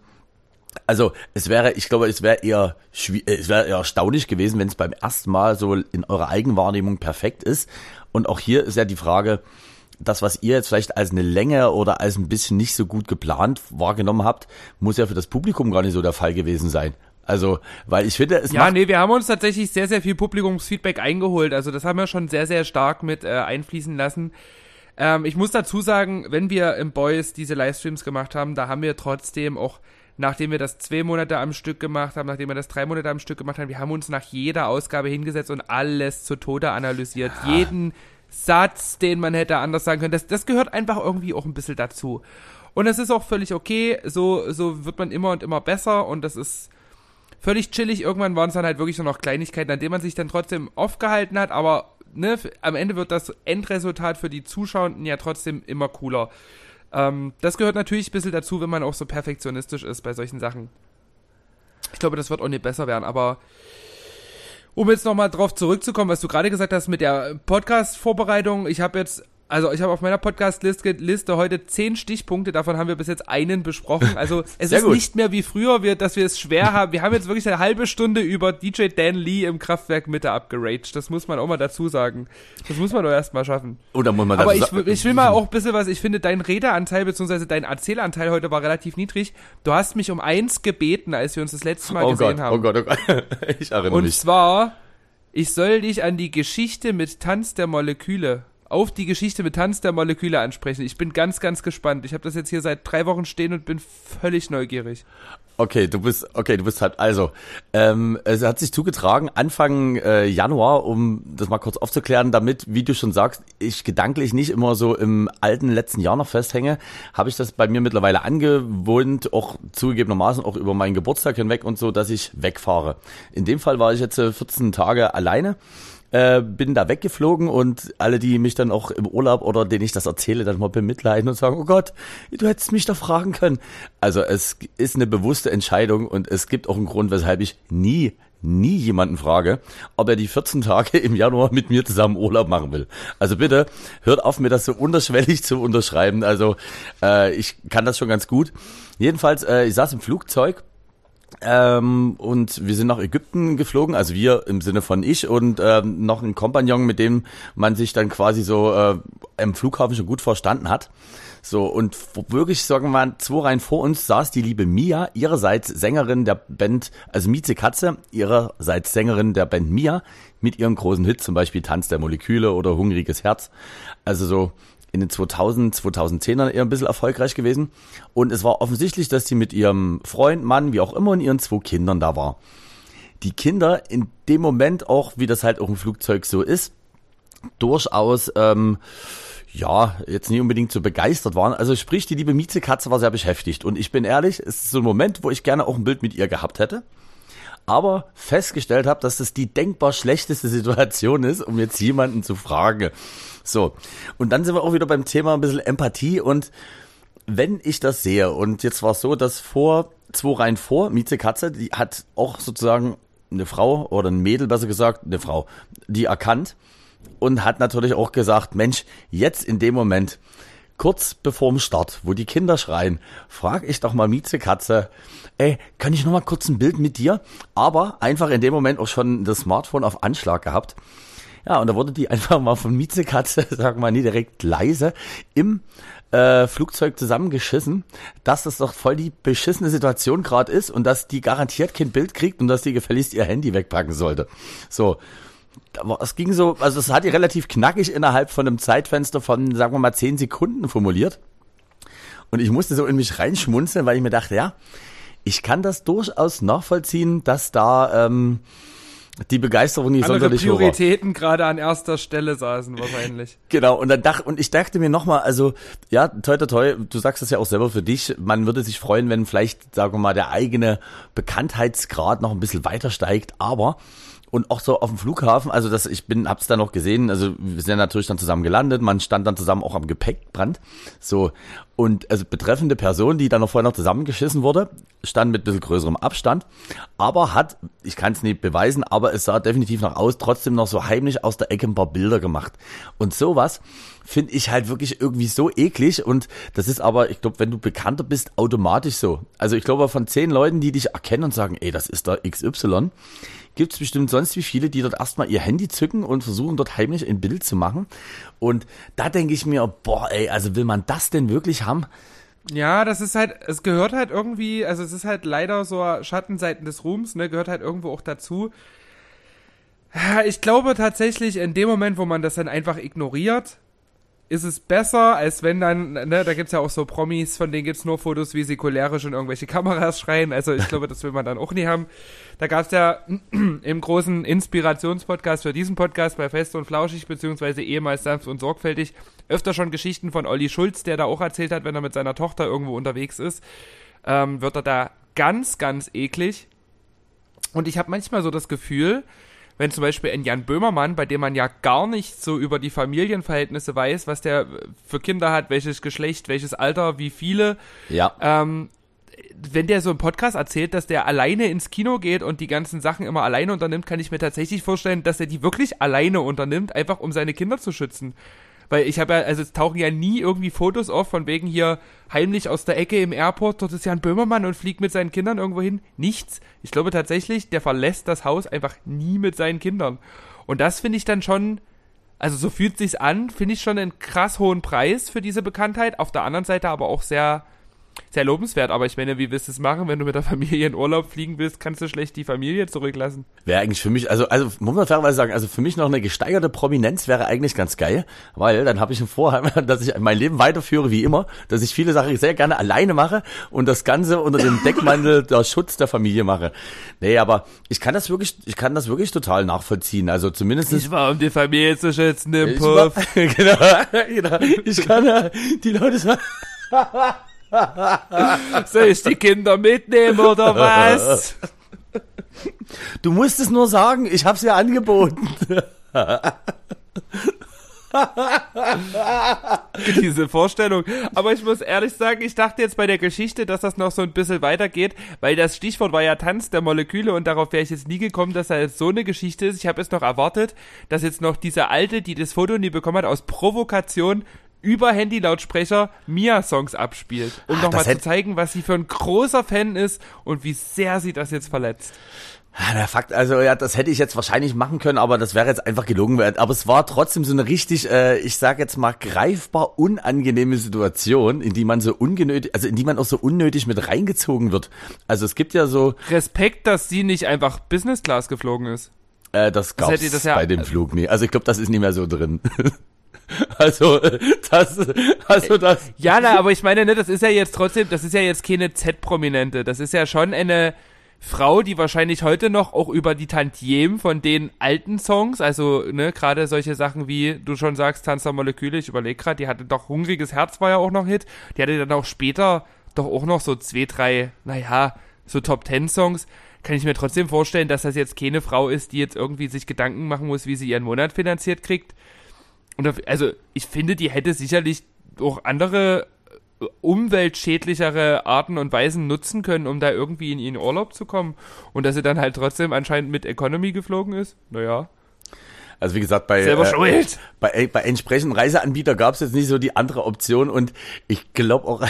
also es wäre eher erstaunlich gewesen, wenn es beim ersten Mal so in eurer Eigenwahrnehmung perfekt ist. Und auch hier ist ja die Frage, das, was ihr jetzt vielleicht als eine Länge oder als ein bisschen nicht so gut geplant wahrgenommen habt, muss ja für das Publikum gar nicht so der Fall gewesen sein. Also, weil ich finde, wir haben uns tatsächlich sehr, sehr viel Publikumsfeedback eingeholt. Also das haben wir schon sehr, sehr stark mit einfließen lassen. Ich muss dazu sagen, wenn wir im Boys diese Livestreams gemacht haben, da haben wir trotzdem auch, nachdem wir das 2 Monate am Stück gemacht haben, nachdem wir das 3 Monate am Stück gemacht haben, wir haben uns nach jeder Ausgabe hingesetzt und alles zu Tode analysiert. Ja. Jeden Satz, den man hätte anders sagen können, das gehört einfach irgendwie auch ein bisschen dazu. Und das ist auch völlig okay, so wird man immer und immer besser und das ist völlig chillig. Irgendwann waren es dann halt wirklich nur noch Kleinigkeiten, an denen man sich dann trotzdem aufgehalten hat, aber ne, am Ende wird das Endresultat für die Zuschauenden ja trotzdem immer cooler. Das gehört natürlich ein bisschen dazu, wenn man auch so perfektionistisch ist bei solchen Sachen. Ich glaube, das wird auch nicht besser werden, aber um jetzt nochmal drauf zurückzukommen, was du gerade gesagt hast mit der Podcast-Vorbereitung. Ich habe auf meiner Podcast-Liste heute 10 Stichpunkte, davon haben wir bis jetzt einen besprochen. Also es ist nicht mehr wie früher, dass wir es schwer haben. Wir haben jetzt wirklich eine halbe Stunde über DJ Dan Lee im Kraftwerk Mitte abgeraged. Das muss man auch mal dazu sagen. Das muss man doch erst mal schaffen. Oder muss man Aber ich will mal auch ein bisschen was, ich finde, dein Redeanteil bzw. dein Erzählanteil heute war relativ niedrig. Du hast mich um 1 gebeten, als wir uns das letzte Mal gesehen haben. Oh Gott. Ich erinnere mich. Und zwar, ich soll dich an die Geschichte mit Tanz der Moleküle ansprechen. Ich bin ganz, ganz gespannt. Ich habe das jetzt hier seit 3 Wochen stehen und bin völlig neugierig. Okay, du bist halt, also, es hat sich zugetragen, Anfang Januar, um das mal kurz aufzuklären, damit, wie du schon sagst, ich gedanklich nicht immer so im alten letzten Jahr noch festhänge, habe ich das bei mir mittlerweile angewohnt, auch zugegebenermaßen auch über meinen Geburtstag hinweg und so, dass ich wegfahre. In dem Fall war ich jetzt 14 Tage alleine. Bin da weggeflogen und alle, die mich dann auch im Urlaub oder denen ich das erzähle, dann mal bemitleiden und sagen, oh Gott, du hättest mich doch fragen können. Also es ist eine bewusste Entscheidung und es gibt auch einen Grund, weshalb ich nie jemanden frage, ob er die 14 Tage im Januar mit mir zusammen Urlaub machen will. Also bitte, hört auf, mir das so unterschwellig zu unterschreiben. Also ich kann das schon ganz gut. Jedenfalls, ich saß im Flugzeug. Und wir sind nach Ägypten geflogen, also wir im Sinne von ich und noch ein Kompagnon, mit dem man sich dann quasi so am Flughafen schon gut verstanden hat. So, und wirklich, sagen wir mal, 2 Reihen vor uns saß die liebe Mia, ihrerseits Sängerin der Band, also Mieze Katze, ihrerseits Sängerin der Band Mia, mit ihren großen Hits, zum Beispiel Tanz der Moleküle oder Hungriges Herz. Also so in den 2010ern eher ein bisschen erfolgreich gewesen. Und es war offensichtlich, dass sie mit ihrem Freund, Mann, wie auch immer, und ihren 2 Kindern da war. Die Kinder in dem Moment auch, wie das halt auch im Flugzeug so ist, durchaus, jetzt nicht unbedingt so begeistert waren. Also sprich, die liebe Miezekatze war sehr beschäftigt. Und ich bin ehrlich, es ist so ein Moment, wo ich gerne auch ein Bild mit ihr gehabt hätte. Aber festgestellt habe, dass das die denkbar schlechteste Situation ist, um jetzt jemanden zu fragen. So, und dann sind wir auch wieder beim Thema ein bisschen Empathie und wenn ich das sehe, und jetzt war es so, dass vor 2 Reihen vor, Mieze Katze, die hat auch sozusagen eine Frau oder ein Mädel, besser gesagt, eine Frau, die erkannt und hat natürlich auch gesagt, Mensch, jetzt in dem Moment, kurz bevorm Start, wo die Kinder schreien, frag ich doch mal Mieze Katze, ey, kann ich noch mal kurz ein Bild mit dir? Aber einfach in dem Moment auch schon das Smartphone auf Anschlag gehabt. Ja, und da wurde die einfach mal von Mieze Katze, sag mal nie direkt leise, im Flugzeug zusammengeschissen, dass das doch voll die beschissene Situation gerade ist und dass die garantiert kein Bild kriegt und dass die gefälligst ihr Handy wegpacken sollte. So, es ging so, also es hat die relativ knackig innerhalb von einem Zeitfenster von, sagen wir mal, 10 Sekunden formuliert. Und ich musste so in mich reinschmunzeln, weil ich mir dachte, ja, ich kann das durchaus nachvollziehen, dass da die Begeisterung nicht sonderlich hoch war. Prioritäten gerade an erster Stelle saßen wahrscheinlich. Genau, und ich dachte mir nochmal, also, ja, toi, toi, toi, du sagst das ja auch selber für dich, man würde sich freuen, wenn vielleicht, sagen wir mal, der eigene Bekanntheitsgrad noch ein bisschen weiter steigt, aber, und auch so auf dem Flughafen, also hab's dann noch gesehen, also wir sind natürlich dann zusammen gelandet, man stand dann zusammen auch am Gepäckband, so, und also betreffende Person, die dann noch vorher noch zusammengeschissen wurde, stand mit ein bisschen größerem Abstand, aber ich kann es nicht beweisen, aber es sah definitiv noch aus, trotzdem noch so heimlich aus der Ecke ein paar Bilder gemacht. Und sowas finde ich halt wirklich irgendwie so eklig und das ist aber, ich glaube, wenn du bekannter bist, automatisch so. Also ich glaube, von 10 Leuten, die dich erkennen und sagen, ey, das ist der XY, gibt es bestimmt sonst wie viele, die dort erstmal ihr Handy zücken und versuchen dort heimlich ein Bild zu machen. Und da denke ich mir, boah, ey, also will man das denn wirklich haben? Ja, das ist halt, es gehört halt irgendwie, also es ist halt leider so Schattenseiten des Ruhms, ne, gehört halt irgendwo auch dazu. Ich glaube tatsächlich, in dem Moment, wo man das dann einfach ignoriert, ist es besser, als wenn dann, ne, da gibt's ja auch so Promis, von denen gibt's nur Fotos, wie sie cholerisch in irgendwelche Kameras schreien, also ich glaube, das will man dann auch nie haben. Da gab's ja im großen Inspirationspodcast für diesen Podcast bei Fest und Flauschig, beziehungsweise ehemals sanft und sorgfältig, öfter schon Geschichten von Olli Schulz, der da auch erzählt hat, wenn er mit seiner Tochter irgendwo unterwegs ist, wird er da ganz, ganz eklig. Und ich habe manchmal so das Gefühl, wenn zum Beispiel ein Jan Böhmermann, bei dem man ja gar nicht so über die Familienverhältnisse weiß, was der für Kinder hat, welches Geschlecht, welches Alter, wie viele, ja. Wenn der so im Podcast erzählt, dass der alleine ins Kino geht und die ganzen Sachen immer alleine unternimmt, kann ich mir tatsächlich vorstellen, dass er die wirklich alleine unternimmt, einfach um seine Kinder zu schützen. Weil ich habe ja, also es tauchen ja nie irgendwie Fotos auf, von wegen hier heimlich aus der Ecke im Airport, dort ist Jan Böhmermann und fliegt mit seinen Kindern irgendwo hin. Nichts. Ich glaube tatsächlich, der verlässt das Haus einfach nie mit seinen Kindern. Und das finde ich dann schon, also so fühlt sich's an, finde ich schon einen krass hohen Preis für diese Bekanntheit. Auf der anderen Seite aber auch sehr, sehr lobenswert. Aber ich meine, wie willst du es machen, wenn du mit der Familie in Urlaub fliegen willst, kannst du schlecht die Familie zurücklassen. Wäre eigentlich für mich, also muss man fairerweise sagen, also für mich noch eine gesteigerte Prominenz wäre eigentlich ganz geil, weil dann habe ich ein Vorhaben, dass ich mein Leben weiterführe wie immer, dass ich viele Sachen sehr gerne alleine mache und das Ganze unter dem Deckmantel der Schutz der Familie mache. Nee, aber ich kann das wirklich total nachvollziehen, also zumindest. Ich war, um die Familie zu schützen im Puff. Genau, ich kann die Leute sagen, soll ich die Kinder mitnehmen oder was? Du musst es nur sagen, ich hab's ja angeboten. Diese Vorstellung. Aber ich muss ehrlich sagen, ich dachte jetzt bei der Geschichte, dass das noch so ein bisschen weitergeht, weil das Stichwort war ja Tanz der Moleküle und darauf wäre ich jetzt nie gekommen, dass da jetzt so eine Geschichte ist. Ich habe jetzt noch erwartet, dass jetzt noch diese Alte, die das Foto nie bekommen hat, aus Provokation über Handylautsprecher Mia-Songs abspielt, um nochmal zu zeigen, was sie für ein großer Fan ist und wie sehr sie das jetzt verletzt. Der Fakt, also ja, das hätte ich jetzt wahrscheinlich machen können, aber das wäre jetzt einfach gelogen. Aber es war trotzdem so eine richtig, ich sag jetzt mal, greifbar unangenehme Situation, in die man so in die man auch so unnötig mit reingezogen wird. Also es gibt ja so... Respekt, dass sie nicht einfach Business Class geflogen ist. Das gab's bei dem Flug nie. Also ich glaube, das ist nicht mehr so drin. Also das. Ja, aber ich meine, ne, das ist ja jetzt keine Z-Prominente. Das ist ja schon eine Frau, die wahrscheinlich heute noch auch über die Tantiemen von den alten Songs, also ne, gerade solche Sachen wie du schon sagst, Tanz der Moleküle, ich überlege gerade, die hatte doch Hungriges Herz war ja auch noch ein Hit, die hatte dann auch später doch auch noch so 2, 3, so Top-10-Songs. Kann ich mir trotzdem vorstellen, dass das jetzt keine Frau ist, die jetzt irgendwie sich Gedanken machen muss, wie sie ihren Monat finanziert kriegt. Und also ich finde, die hätte sicherlich auch andere umweltschädlichere Arten und Weisen nutzen können, um da irgendwie in ihren Urlaub zu kommen. Und dass sie dann halt trotzdem anscheinend mit Economy geflogen ist. Naja. Also wie gesagt, bei entsprechenden Reiseanbieter gab es jetzt nicht so die andere Option und ich glaube auch,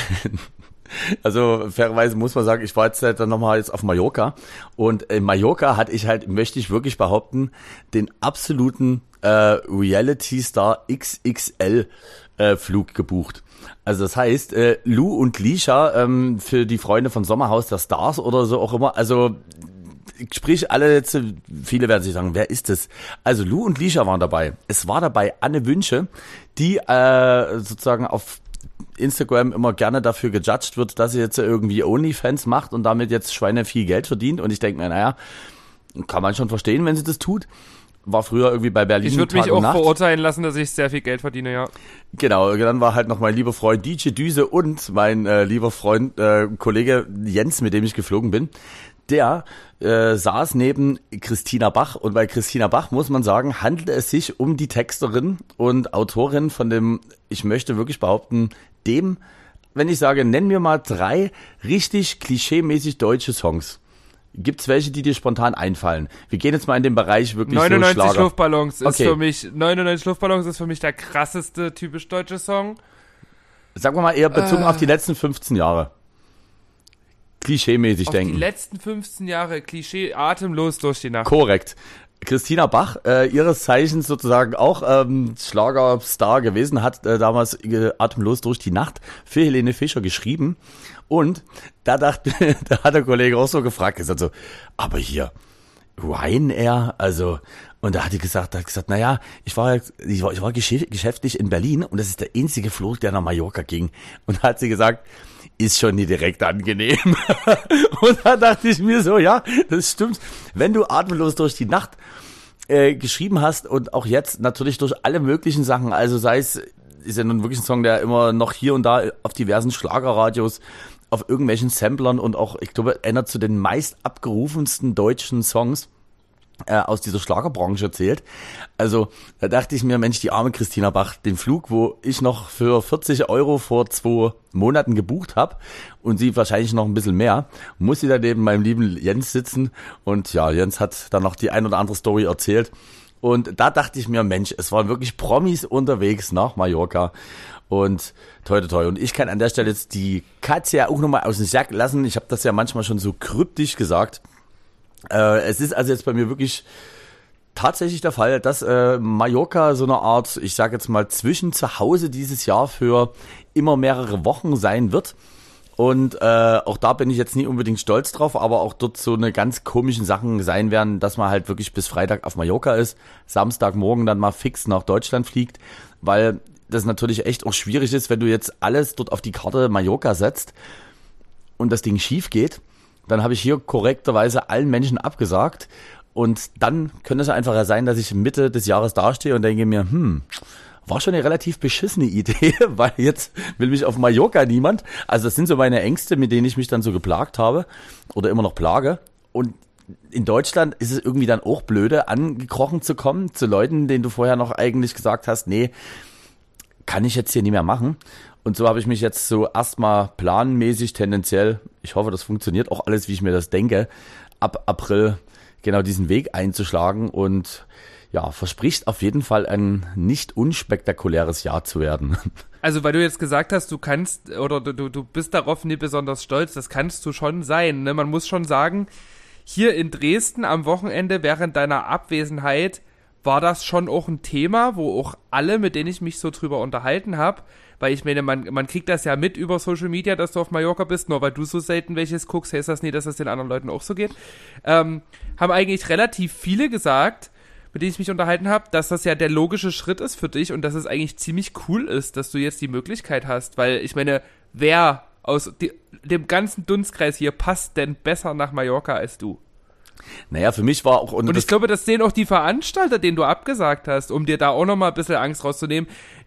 also fairerweise muss man sagen, ich war jetzt dann nochmal jetzt auf Mallorca und in Mallorca hatte ich halt, möchte ich wirklich behaupten, den absoluten Reality Star XXL Flug gebucht. Also das heißt, Lou und Lisha für die Freunde von Sommerhaus der Stars oder so auch immer, also sprich alle jetzt, viele werden sich sagen, wer ist das? Also Lou und Lisha waren dabei. Es war dabei Anne Wünsche, die sozusagen auf Instagram immer gerne dafür gejudged wird, dass sie jetzt irgendwie OnlyFans macht und damit jetzt Schweine viel Geld verdient. Und ich denke mir, naja, kann man schon verstehen, wenn sie das tut. War früher irgendwie bei Berlin. Ich würde mich auch verurteilen lassen, dass ich sehr viel Geld verdiene, ja. Genau, dann war halt noch mein lieber Freund DJ Düse und mein lieber Freund, Kollege Jens, mit dem ich geflogen bin. Der saß neben Christina Bach und bei Christina Bach muss man sagen, handelt es sich um die Texterin und Autorin von dem, ich möchte wirklich behaupten, dem, wenn ich sage, nenn mir mal 3 richtig klischeemäßig deutsche Songs. Gibt's welche, die dir spontan einfallen? Wir gehen jetzt mal in den Bereich wirklich 99 so Schlager. Luftballons ist für mich, 99 Luftballons ist für mich der krasseste typisch deutsche Song. Sagen wir mal eher bezogen auf die letzten 15 Jahre. Klischeemäßig denken. Die letzten 15 Jahre Klischee, atemlos durch die Nacht. Korrekt. Christina Bach, ihres Zeichens sozusagen auch Schlagerstar gewesen, hat damals Atemlos durch die Nacht für Helene Fischer geschrieben. Und da hat der Kollege auch so gefragt, gesagt so, aber hier, Ryanair, also, und da hat gesagt, naja, ich war geschäftlich in Berlin und das ist der einzige Flug, der nach Mallorca ging. Und da hat sie gesagt, ist schon nie direkt angenehm. Und da dachte ich mir so, ja, das stimmt. Wenn du Atemlos durch die Nacht geschrieben hast und auch jetzt natürlich durch alle möglichen Sachen, also sei es, ist ja nun wirklich ein Song, der immer noch hier und da auf diversen Schlagerradios, auf irgendwelchen Samplern und auch, ich glaube, einer zu den meist abgerufensten deutschen Songs aus dieser Schlagerbranche zählt. Also da dachte ich mir, Mensch, die arme Christina Bach, den Flug, wo ich noch für 40 € vor 2 Monaten gebucht habe und sie wahrscheinlich noch ein bisschen mehr, muss sie da neben meinem lieben Jens sitzen und ja, Jens hat dann noch die ein oder andere Story erzählt und da dachte ich mir, Mensch, es waren wirklich Promis unterwegs nach Mallorca und toi toi toi. Und ich kann an der Stelle jetzt die Katze ja auch nochmal aus dem Sack lassen, ich habe das ja manchmal schon so kryptisch gesagt. Es ist also jetzt bei mir wirklich tatsächlich der Fall, dass Mallorca so eine Art, ich sage jetzt mal, zwischen zu Hause dieses Jahr für immer mehrere Wochen sein wird. Und auch da bin ich jetzt nie unbedingt stolz drauf, aber auch dort so eine ganz komischen Sachen sein werden, dass man halt wirklich bis Freitag auf Mallorca ist, Samstagmorgen dann mal fix nach Deutschland fliegt, weil das natürlich echt auch schwierig ist, wenn du jetzt alles dort auf die Karte Mallorca setzt und das Ding schief geht. Dann habe ich hier korrekterweise allen Menschen abgesagt und dann könnte es einfach sein, dass ich Mitte des Jahres dastehe und denke mir, war schon eine relativ beschissene Idee, weil jetzt will mich auf Mallorca niemand. Also das sind so meine Ängste, mit denen ich mich dann so geplagt habe oder immer noch plage. Und in Deutschland ist es irgendwie dann auch blöde, angekrochen zu kommen zu Leuten, denen du vorher noch eigentlich gesagt hast, nee, kann ich jetzt hier nicht mehr machen. Und so habe ich mich jetzt so erstmal planmäßig tendenziell, ich hoffe, das funktioniert auch alles, wie ich mir das denke, ab April genau diesen Weg einzuschlagen und ja, verspricht auf jeden Fall ein nicht unspektakuläres Jahr zu werden. Also weil du jetzt gesagt hast, du kannst oder du bist darauf nicht besonders stolz, das kannst du schon sein. Ne? Man muss schon sagen, hier in Dresden am Wochenende während deiner Abwesenheit war das schon auch ein Thema, wo auch alle, mit denen ich mich so drüber unterhalten habe, weil ich meine, man kriegt das ja mit über Social Media, dass du auf Mallorca bist, nur weil du so selten welches guckst, heißt das nie, dass das den anderen Leuten auch so geht, haben eigentlich relativ viele gesagt, mit denen ich mich unterhalten habe, dass das ja der logische Schritt ist für dich und dass es eigentlich ziemlich cool ist, dass du jetzt die Möglichkeit hast, weil ich meine, wer aus dem ganzen Dunstkreis hier passt denn besser nach Mallorca als du? Naja, für mich war auch... Und ich glaube, das sehen auch die Veranstalter, denen du abgesagt hast, um dir da auch nochmal ein bisschen Angst rauszunehmen.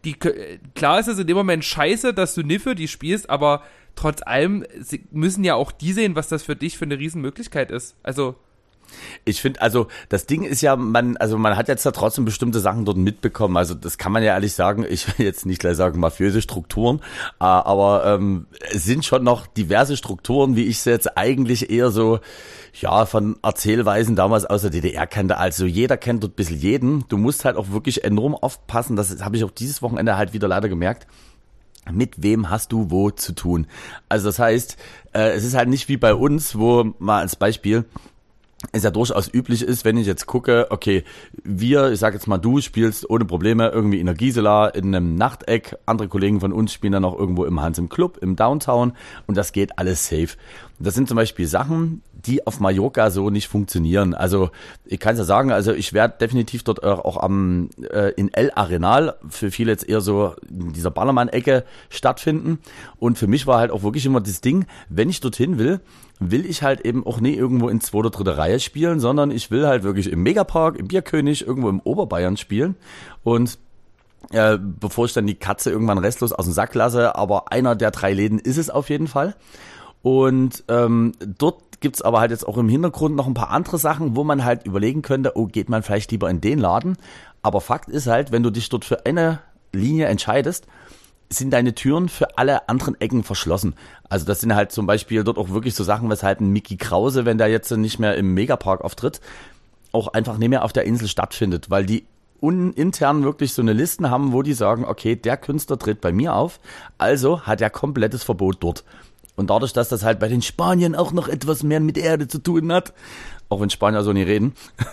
Klar ist es in dem Moment scheiße, dass du nie für die spielst, aber trotz allem müssen ja auch die sehen, was das für dich für eine Riesenmöglichkeit ist. Also... Ich finde, also das Ding ist ja, man hat jetzt da trotzdem bestimmte Sachen dort mitbekommen. Also das kann man ja ehrlich sagen, ich will jetzt nicht gleich sagen mafiöse Strukturen, aber es sind schon noch diverse Strukturen, wie ich sie jetzt eigentlich eher so, ja, von Erzählweisen damals aus der DDR kannte. Also jeder kennt dort ein bisschen jeden. Du musst halt auch wirklich enorm aufpassen, das habe ich auch dieses Wochenende halt wieder leider gemerkt. Mit wem hast du wo zu tun? Also das heißt, es ist halt nicht wie bei uns, wo mal als Beispiel es ja durchaus üblich ist, wenn ich jetzt gucke, okay, ich sag jetzt mal, du spielst ohne Probleme irgendwie in der Gisela in einem Nachteck, andere Kollegen von uns spielen dann noch irgendwo im Hans im Club, im Downtown und das geht alles safe. Das sind zum Beispiel Sachen, die auf Mallorca so nicht funktionieren. Also ich kann es ja sagen, also ich werde definitiv dort auch in El Arenal, für viele jetzt eher so in dieser Ballermann-Ecke stattfinden und für mich war halt auch wirklich immer das Ding, wenn ich dorthin will ich halt eben auch nie irgendwo in 2. oder 3. Reihe spielen, sondern ich will halt wirklich im Megapark, im Bierkönig, irgendwo im Oberbayern spielen und bevor ich dann die Katze irgendwann restlos aus dem Sack lasse, aber einer der 3 Läden ist es auf jeden Fall. Und dort gibt's aber halt jetzt auch im Hintergrund noch ein paar andere Sachen, wo man halt überlegen könnte, oh, geht man vielleicht lieber in den Laden. Aber Fakt ist halt, wenn du dich dort für eine Linie entscheidest, sind deine Türen für alle anderen Ecken verschlossen. Also das sind halt zum Beispiel dort auch wirklich so Sachen, weshalb ein Mickey Krause, wenn der jetzt nicht mehr im Megapark auftritt, auch einfach nicht mehr auf der Insel stattfindet, weil die intern wirklich so eine Listen haben, wo die sagen, okay, der Künstler tritt bei mir auf, also hat er komplettes Verbot dort. Und dadurch, dass das halt bei den Spaniern auch noch etwas mehr mit Erde zu tun hat, auch wenn Spanier so nie reden,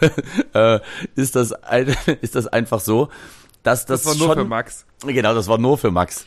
ist das einfach so, dass das war nur schon, für Max. Genau, das war nur für Max.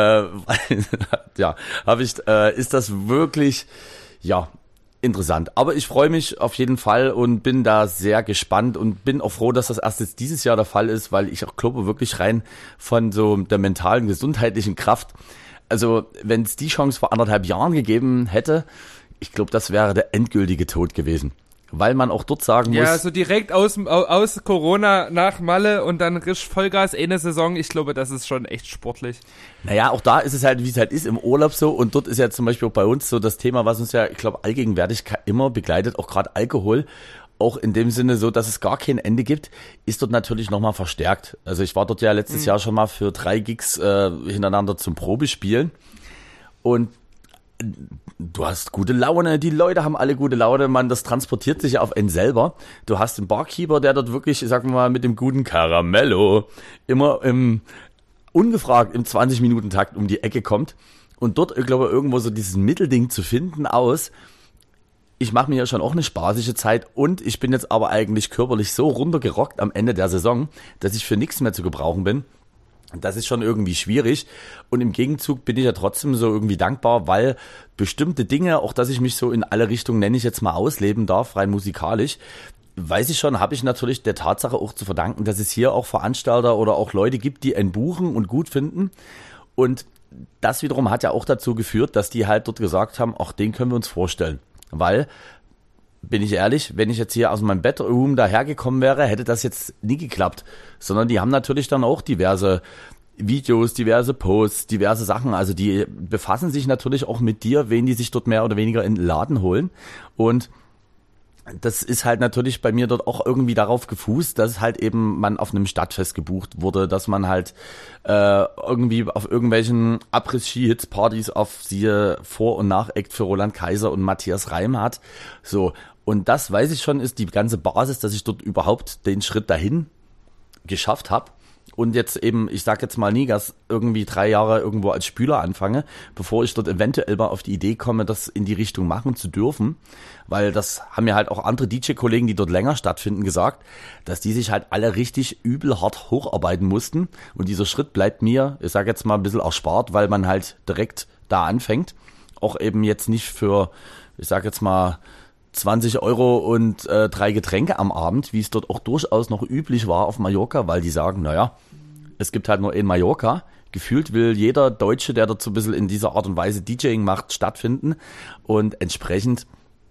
Ja, ist das wirklich, ja, interessant. Aber ich freue mich auf jeden Fall und bin da sehr gespannt und bin auch froh, dass das erst jetzt dieses Jahr der Fall ist, weil ich auch glaube wirklich rein von so der mentalen, gesundheitlichen Kraft. Also, wenn es die Chance vor 1,5 Jahren gegeben hätte, ich glaube, das wäre der endgültige Tod gewesen. Weil man auch dort sagen muss... Ja, so direkt aus Corona nach Malle und dann risch Vollgas eine Saison, ich glaube, das ist schon echt sportlich. Naja, auch da ist es halt, wie es halt ist, im Urlaub so. Und dort ist ja zum Beispiel auch bei uns so das Thema, was uns ja, ich glaube, allgegenwärtig immer begleitet, auch gerade Alkohol. Auch in dem Sinne so, dass es gar kein Ende gibt, ist dort natürlich nochmal verstärkt. Also ich war dort ja letztes Jahr schon mal für 3 Gigs hintereinander zum Probespielen und du hast gute Laune, die Leute haben alle gute Laune, das transportiert sich ja auf einen selber. Du hast den Barkeeper, der dort wirklich, sagen wir mal, mit dem guten Caramello immer ungefragt im 20-Minuten-Takt um die Ecke kommt und dort, ich glaube, irgendwo so dieses Mittelding zu finden aus, ich mache mir ja schon auch eine spaßige Zeit und ich bin jetzt aber eigentlich körperlich so runtergerockt am Ende der Saison, dass ich für nichts mehr zu gebrauchen bin. Das ist schon irgendwie schwierig und im Gegenzug bin ich ja trotzdem so irgendwie dankbar, weil bestimmte Dinge, auch dass ich mich so in alle Richtungen, nenne ich jetzt mal, ausleben darf, rein musikalisch, weiß ich schon, habe ich natürlich der Tatsache auch zu verdanken, dass es hier auch Veranstalter oder auch Leute gibt, die einen buchen und gut finden und das wiederum hat ja auch dazu geführt, dass die halt dort gesagt haben, ach, den können wir uns vorstellen. Weil, bin ich ehrlich, wenn ich jetzt hier aus meinem Bedroom dahergekommen wäre, hätte das jetzt nie geklappt. Sondern die haben natürlich dann auch diverse Videos, diverse Posts, diverse Sachen. Also die befassen sich natürlich auch mit dir, wen die sich dort mehr oder weniger in den Laden holen. Und das ist halt natürlich bei mir dort auch irgendwie darauf gefußt, dass halt eben man auf einem Stadtfest gebucht wurde, dass man halt irgendwie auf irgendwelchen Abriss-Ski-Hits-Partys auf siehe Vor- und Nach-Act für Roland Kaiser und Matthias Reim hat. So, und das weiß ich schon, ist die ganze Basis, dass ich dort überhaupt den Schritt dahin geschafft habe. Und jetzt eben, ich sag jetzt mal nie, dass irgendwie 3 Jahre irgendwo als Spüler anfange, bevor ich dort eventuell mal auf die Idee komme, das in die Richtung machen zu dürfen. Weil das haben ja halt auch andere DJ-Kollegen, die dort länger stattfinden, gesagt, dass die sich halt alle richtig übel hart hocharbeiten mussten. Und dieser Schritt bleibt mir, ich sag jetzt mal, ein bisschen erspart, weil man halt direkt da anfängt. Auch eben jetzt nicht für, ich sag jetzt mal, 20 Euro und 3 Getränke am Abend, wie es dort auch durchaus noch üblich war auf Mallorca, weil die sagen, naja, es gibt halt nur in Mallorca. Gefühlt will jeder Deutsche, der dort so ein bisschen in dieser Art und Weise DJing macht, stattfinden. Und entsprechend,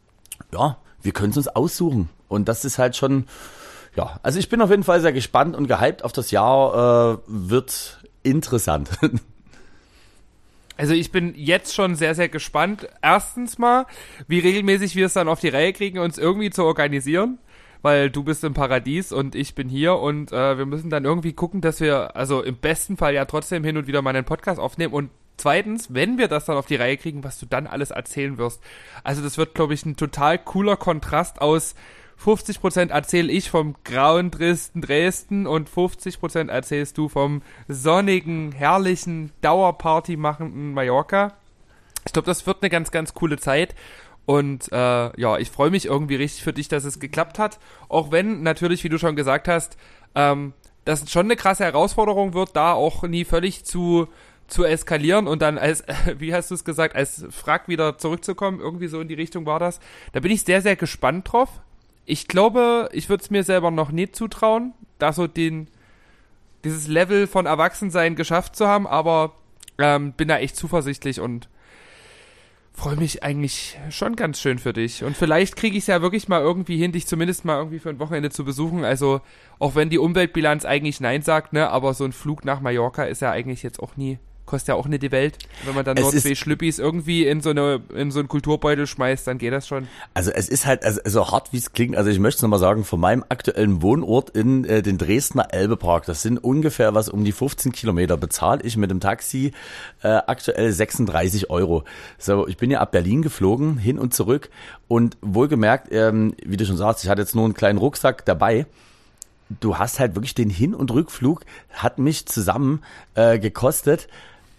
ja, wir können es uns aussuchen. Und das ist halt schon, ja, also ich bin auf jeden Fall sehr gespannt und gehypt auf das Jahr, wird interessant. Also ich bin jetzt schon sehr, sehr gespannt. Erstens mal, wie regelmäßig wir es dann auf die Reihe kriegen, uns irgendwie zu organisieren. Weil du bist im Paradies und ich bin hier und wir müssen dann irgendwie gucken, dass wir, also im besten Fall ja trotzdem hin und wieder mal einen Podcast aufnehmen und zweitens, wenn wir das dann auf die Reihe kriegen, was du dann alles erzählen wirst. Also das wird, glaube ich, ein total cooler Kontrast aus 50% erzähle ich vom grauen Dresden und 50% erzählst du vom sonnigen, herrlichen, Dauerparty machenden Mallorca. Ich glaube, das wird eine ganz, ganz coole Zeit. Und ja, ich freue mich irgendwie richtig für dich, dass es geklappt hat. Auch wenn natürlich, wie du schon gesagt hast, das schon eine krasse Herausforderung wird, da auch nie völlig zu eskalieren und dann als, wie hast du es gesagt, als Frack wieder zurückzukommen. Irgendwie so in die Richtung war das. Da bin ich sehr, sehr gespannt drauf. Ich glaube, ich würde es mir selber noch nicht zutrauen, da so dieses Level von Erwachsensein geschafft zu haben, aber bin da echt zuversichtlich und freue mich eigentlich schon ganz schön für dich. Und vielleicht kriege ich es ja wirklich mal irgendwie hin, dich zumindest mal irgendwie für ein Wochenende zu besuchen. Also auch wenn die Umweltbilanz eigentlich Nein sagt, ne, aber so ein Flug nach Mallorca ist ja eigentlich jetzt auch nie, kostet ja auch nicht die Welt. Wenn man dann nur 2 Schlüppis irgendwie in so einen Kulturbeutel schmeißt, dann geht das schon. Also es ist halt, also so hart wie es klingt, also ich möchte es nochmal sagen, von meinem aktuellen Wohnort in den Dresdner Elbepark, das sind ungefähr was um die 15 Kilometer, bezahle ich mit dem Taxi aktuell 36 Euro. So, ich bin ja ab Berlin geflogen, hin und zurück und wohlgemerkt, wie du schon sagst, ich hatte jetzt nur einen kleinen Rucksack dabei. Du hast halt wirklich den Hin- und Rückflug, hat mich zusammen gekostet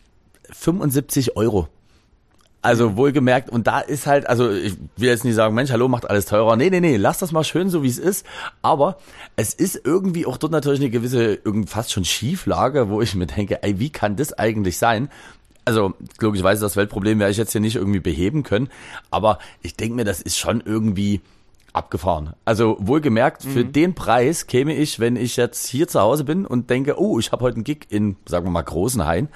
75 Euro. Also wohlgemerkt, und da ist halt, also ich will jetzt nicht sagen, Mensch, hallo, macht alles teurer. Nee, lass das mal schön so, wie es ist. Aber es ist irgendwie auch dort natürlich eine gewisse, fast schon Schieflage, wo ich mir denke, ey, wie kann das eigentlich sein? Also logischerweise, das Weltproblem werde ich jetzt hier nicht irgendwie beheben können. Aber ich denke mir, das ist schon irgendwie abgefahren. Also wohlgemerkt, für den Preis käme ich, wenn ich jetzt hier zu Hause bin und denke, oh, ich habe heute einen Gig in, sagen wir mal, Großenhain,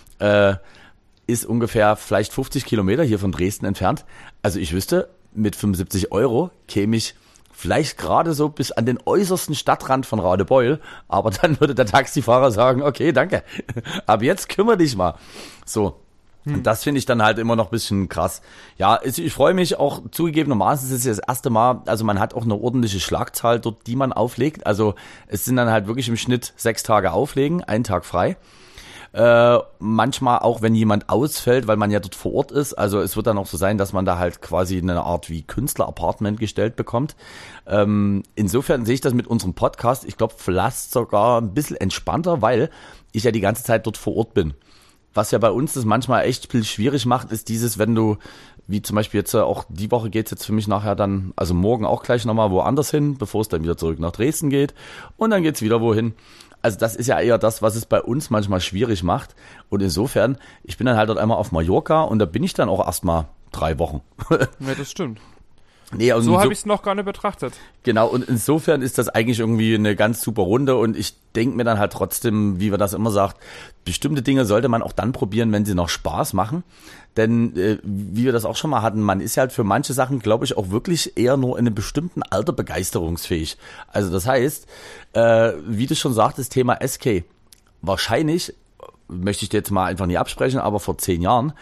ist ungefähr vielleicht 50 Kilometer hier von Dresden entfernt. Also ich wüsste, mit 75 Euro käme ich vielleicht gerade so bis an den äußersten Stadtrand von Radebeul, aber dann würde der Taxifahrer sagen, okay, danke, ab jetzt kümmere dich mal. So. Und das finde ich dann halt immer noch ein bisschen krass. Ja, ich freue mich auch, zugegebenermaßen, es ist das erste Mal, also man hat auch eine ordentliche Schlagzahl dort, die man auflegt. Also es sind dann halt wirklich im Schnitt 6 Tage auflegen, 1 Tag frei. Manchmal auch, wenn jemand ausfällt, weil man ja dort vor Ort ist. Also es wird dann auch so sein, dass man da halt quasi eine Art wie Künstler-Apartment gestellt bekommt. Insofern sehe ich das mit unserem Podcast, ich glaube, vielleicht sogar ein bisschen entspannter, weil ich ja die ganze Zeit dort vor Ort bin. Was ja bei uns das manchmal echt viel schwierig macht, ist dieses, wenn du, wie zum Beispiel jetzt auch die Woche geht's jetzt für mich nachher dann, also morgen auch gleich nochmal woanders hin, bevor es dann wieder zurück nach Dresden geht. Und dann geht's wieder wohin. Also das ist ja eher das, was es bei uns manchmal schwierig macht. Und insofern, ich bin dann halt dort einmal auf Mallorca und da bin ich dann auch erstmal 3 Wochen. Ja, das stimmt. Nee, so habe ich es noch gar nicht betrachtet. Genau, und insofern ist das eigentlich irgendwie eine ganz super Runde und ich denke mir dann halt trotzdem, wie wir das immer sagt, bestimmte Dinge sollte man auch dann probieren, wenn sie noch Spaß machen. Denn wie wir das auch schon mal hatten, man ist halt für manche Sachen, glaube ich, auch wirklich eher nur in einem bestimmten Alter begeisterungsfähig. Also das heißt, wie du schon sagtest, Thema SK, wahrscheinlich, möchte ich dir jetzt mal einfach nicht absprechen, aber vor 10 Jahren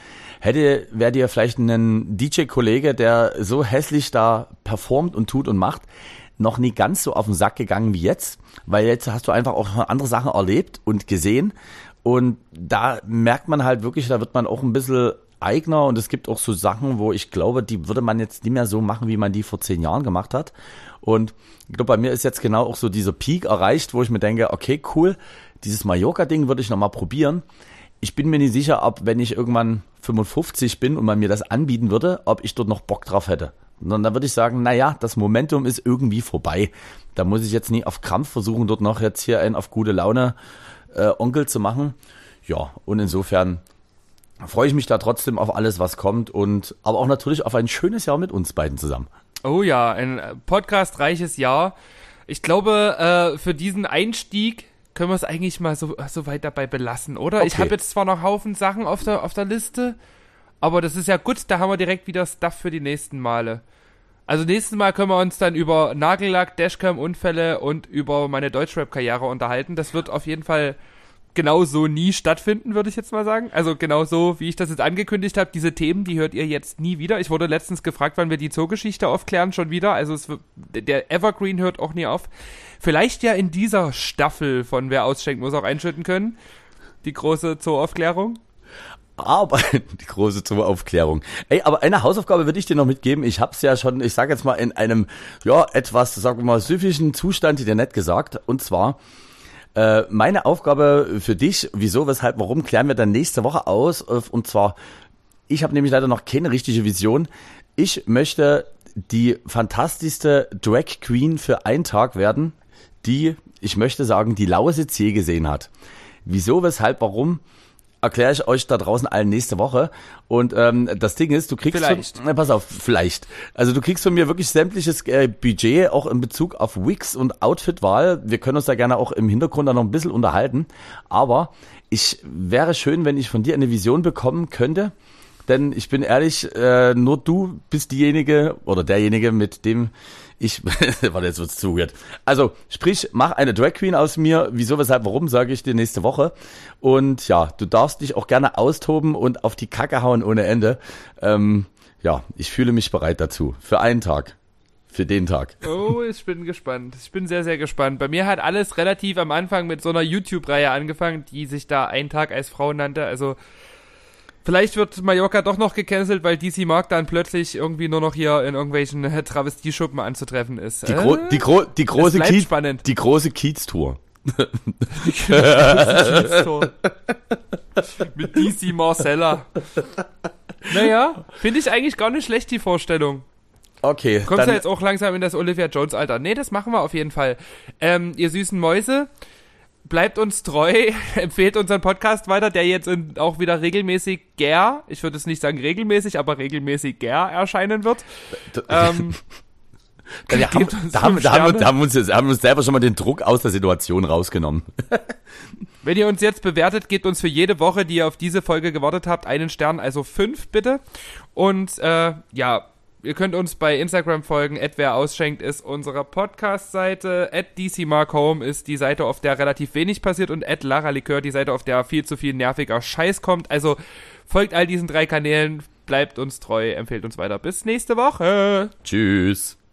wäre dir vielleicht ein DJ-Kollege, der so hässlich da performt und tut und macht, noch nie ganz so auf den Sack gegangen wie jetzt, weil jetzt hast du einfach auch andere Sachen erlebt und gesehen und da merkt man halt wirklich, da wird man auch ein bisschen eigener und es gibt auch so Sachen, wo ich glaube, die würde man jetzt nicht mehr so machen, wie man die vor 10 Jahren gemacht hat. Und ich glaube, bei mir ist jetzt genau auch so dieser Peak erreicht, wo ich mir denke, okay, cool, dieses Mallorca-Ding würde ich nochmal probieren. Ich bin mir nicht sicher, ob, wenn ich irgendwann 55 bin und man mir das anbieten würde, ob ich dort noch Bock drauf hätte. Und dann würde ich sagen, naja, das Momentum ist irgendwie vorbei. Da muss ich jetzt nie auf Krampf versuchen, dort noch jetzt hier einen auf gute Laune Onkel zu machen. Ja, und insofern freue ich mich da trotzdem auf alles, was kommt und aber auch natürlich auf ein schönes Jahr mit uns beiden zusammen. Oh ja, ein podcastreiches Jahr. Ich glaube, für diesen Einstieg können wir es eigentlich mal so weit dabei belassen, oder? Okay. Ich habe jetzt zwar noch Haufen Sachen auf der Liste, aber das ist ja gut, da haben wir direkt wieder Stuff für die nächsten Male. Also nächstes Mal können wir uns dann über Nagellack, Dashcam-Unfälle und über meine Deutschrap-Karriere unterhalten. Das wird auf jeden Fall genau so nie stattfinden, würde ich jetzt mal sagen. Also genau so, wie ich das jetzt angekündigt habe, diese Themen, die hört ihr jetzt nie wieder. Ich wurde letztens gefragt, wann wir die Zoogeschichte aufklären, schon wieder. Also der Evergreen hört auch nie auf. Vielleicht ja in dieser Staffel von Wer ausschenkt, muss auch einschütten können. Die große Zoo-Aufklärung. Aber die große Aufklärung. Ey, aber eine Hausaufgabe würde ich dir noch mitgeben. Ich hab's ja schon, ich sage jetzt mal, in einem, ja, etwas, sagen wir mal, süffischen Zustand, dir nett gesagt. Und zwar, meine Aufgabe für dich, wieso, weshalb, warum, klären wir dann nächste Woche aus. Und zwar, ich habe nämlich leider noch keine richtige Vision. Ich möchte die fantastischste Drag Queen für einen Tag werden, die, ich möchte sagen, die Lausitz je gesehen hat. Wieso, weshalb, warum, erkläre ich euch da draußen allen nächste Woche. Und das Ding ist, du kriegst pass auf, vielleicht. Also du kriegst von mir wirklich sämtliches Budget, auch in Bezug auf Wigs und Outfitwahl. Wir können uns da gerne auch im Hintergrund da noch ein bisschen unterhalten. Aber wäre schön, wenn ich von dir eine Vision bekommen könnte. Denn ich bin ehrlich, nur du bist diejenige oder derjenige, mit dem warte, jetzt wird's zu weird. Also, sprich, mach eine Drag Queen aus mir. Wieso, weshalb, warum, sage ich dir nächste Woche. Und ja, du darfst dich auch gerne austoben und auf die Kacke hauen ohne Ende. Ja, ich fühle mich bereit dazu. Für einen Tag. Für den Tag. Oh, ich bin gespannt. Ich bin sehr, sehr gespannt. Bei mir hat alles relativ am Anfang mit so einer YouTube-Reihe angefangen, die sich da Ein Tag als Frau nannte. Also, vielleicht wird Mallorca doch noch gecancelt, weil DC Mark dann plötzlich irgendwie nur noch hier in irgendwelchen Travestieschuppen anzutreffen ist. Die große Kiez-Tour. Die Kiez-Tour. Mit DC Marcella. Naja, finde ich eigentlich gar nicht schlecht, die Vorstellung. Okay. Kommst du jetzt auch langsam in das Olivia Jones-Alter? Nee, das machen wir auf jeden Fall. Ihr süßen Mäuse, bleibt uns treu, empfehlt unseren Podcast weiter, der jetzt auch wieder regelmäßig ich würde es nicht sagen regelmäßig, aber regelmäßig erscheinen wird. Da haben wir uns selber schon mal den Druck aus der Situation rausgenommen. Wenn ihr uns jetzt bewertet, gebt uns für jede Woche, die ihr auf diese Folge gewartet habt, einen Stern, also 5 bitte. Und ihr könnt uns bei Instagram folgen, @werausschenkt ist unsere Podcast-Seite, @dcmarkhome ist die Seite, auf der relativ wenig passiert und @laralikör die Seite, auf der viel zu viel nerviger Scheiß kommt. Also folgt all diesen 3 Kanälen, bleibt uns treu, empfehlt uns weiter. Bis nächste Woche. Tschüss.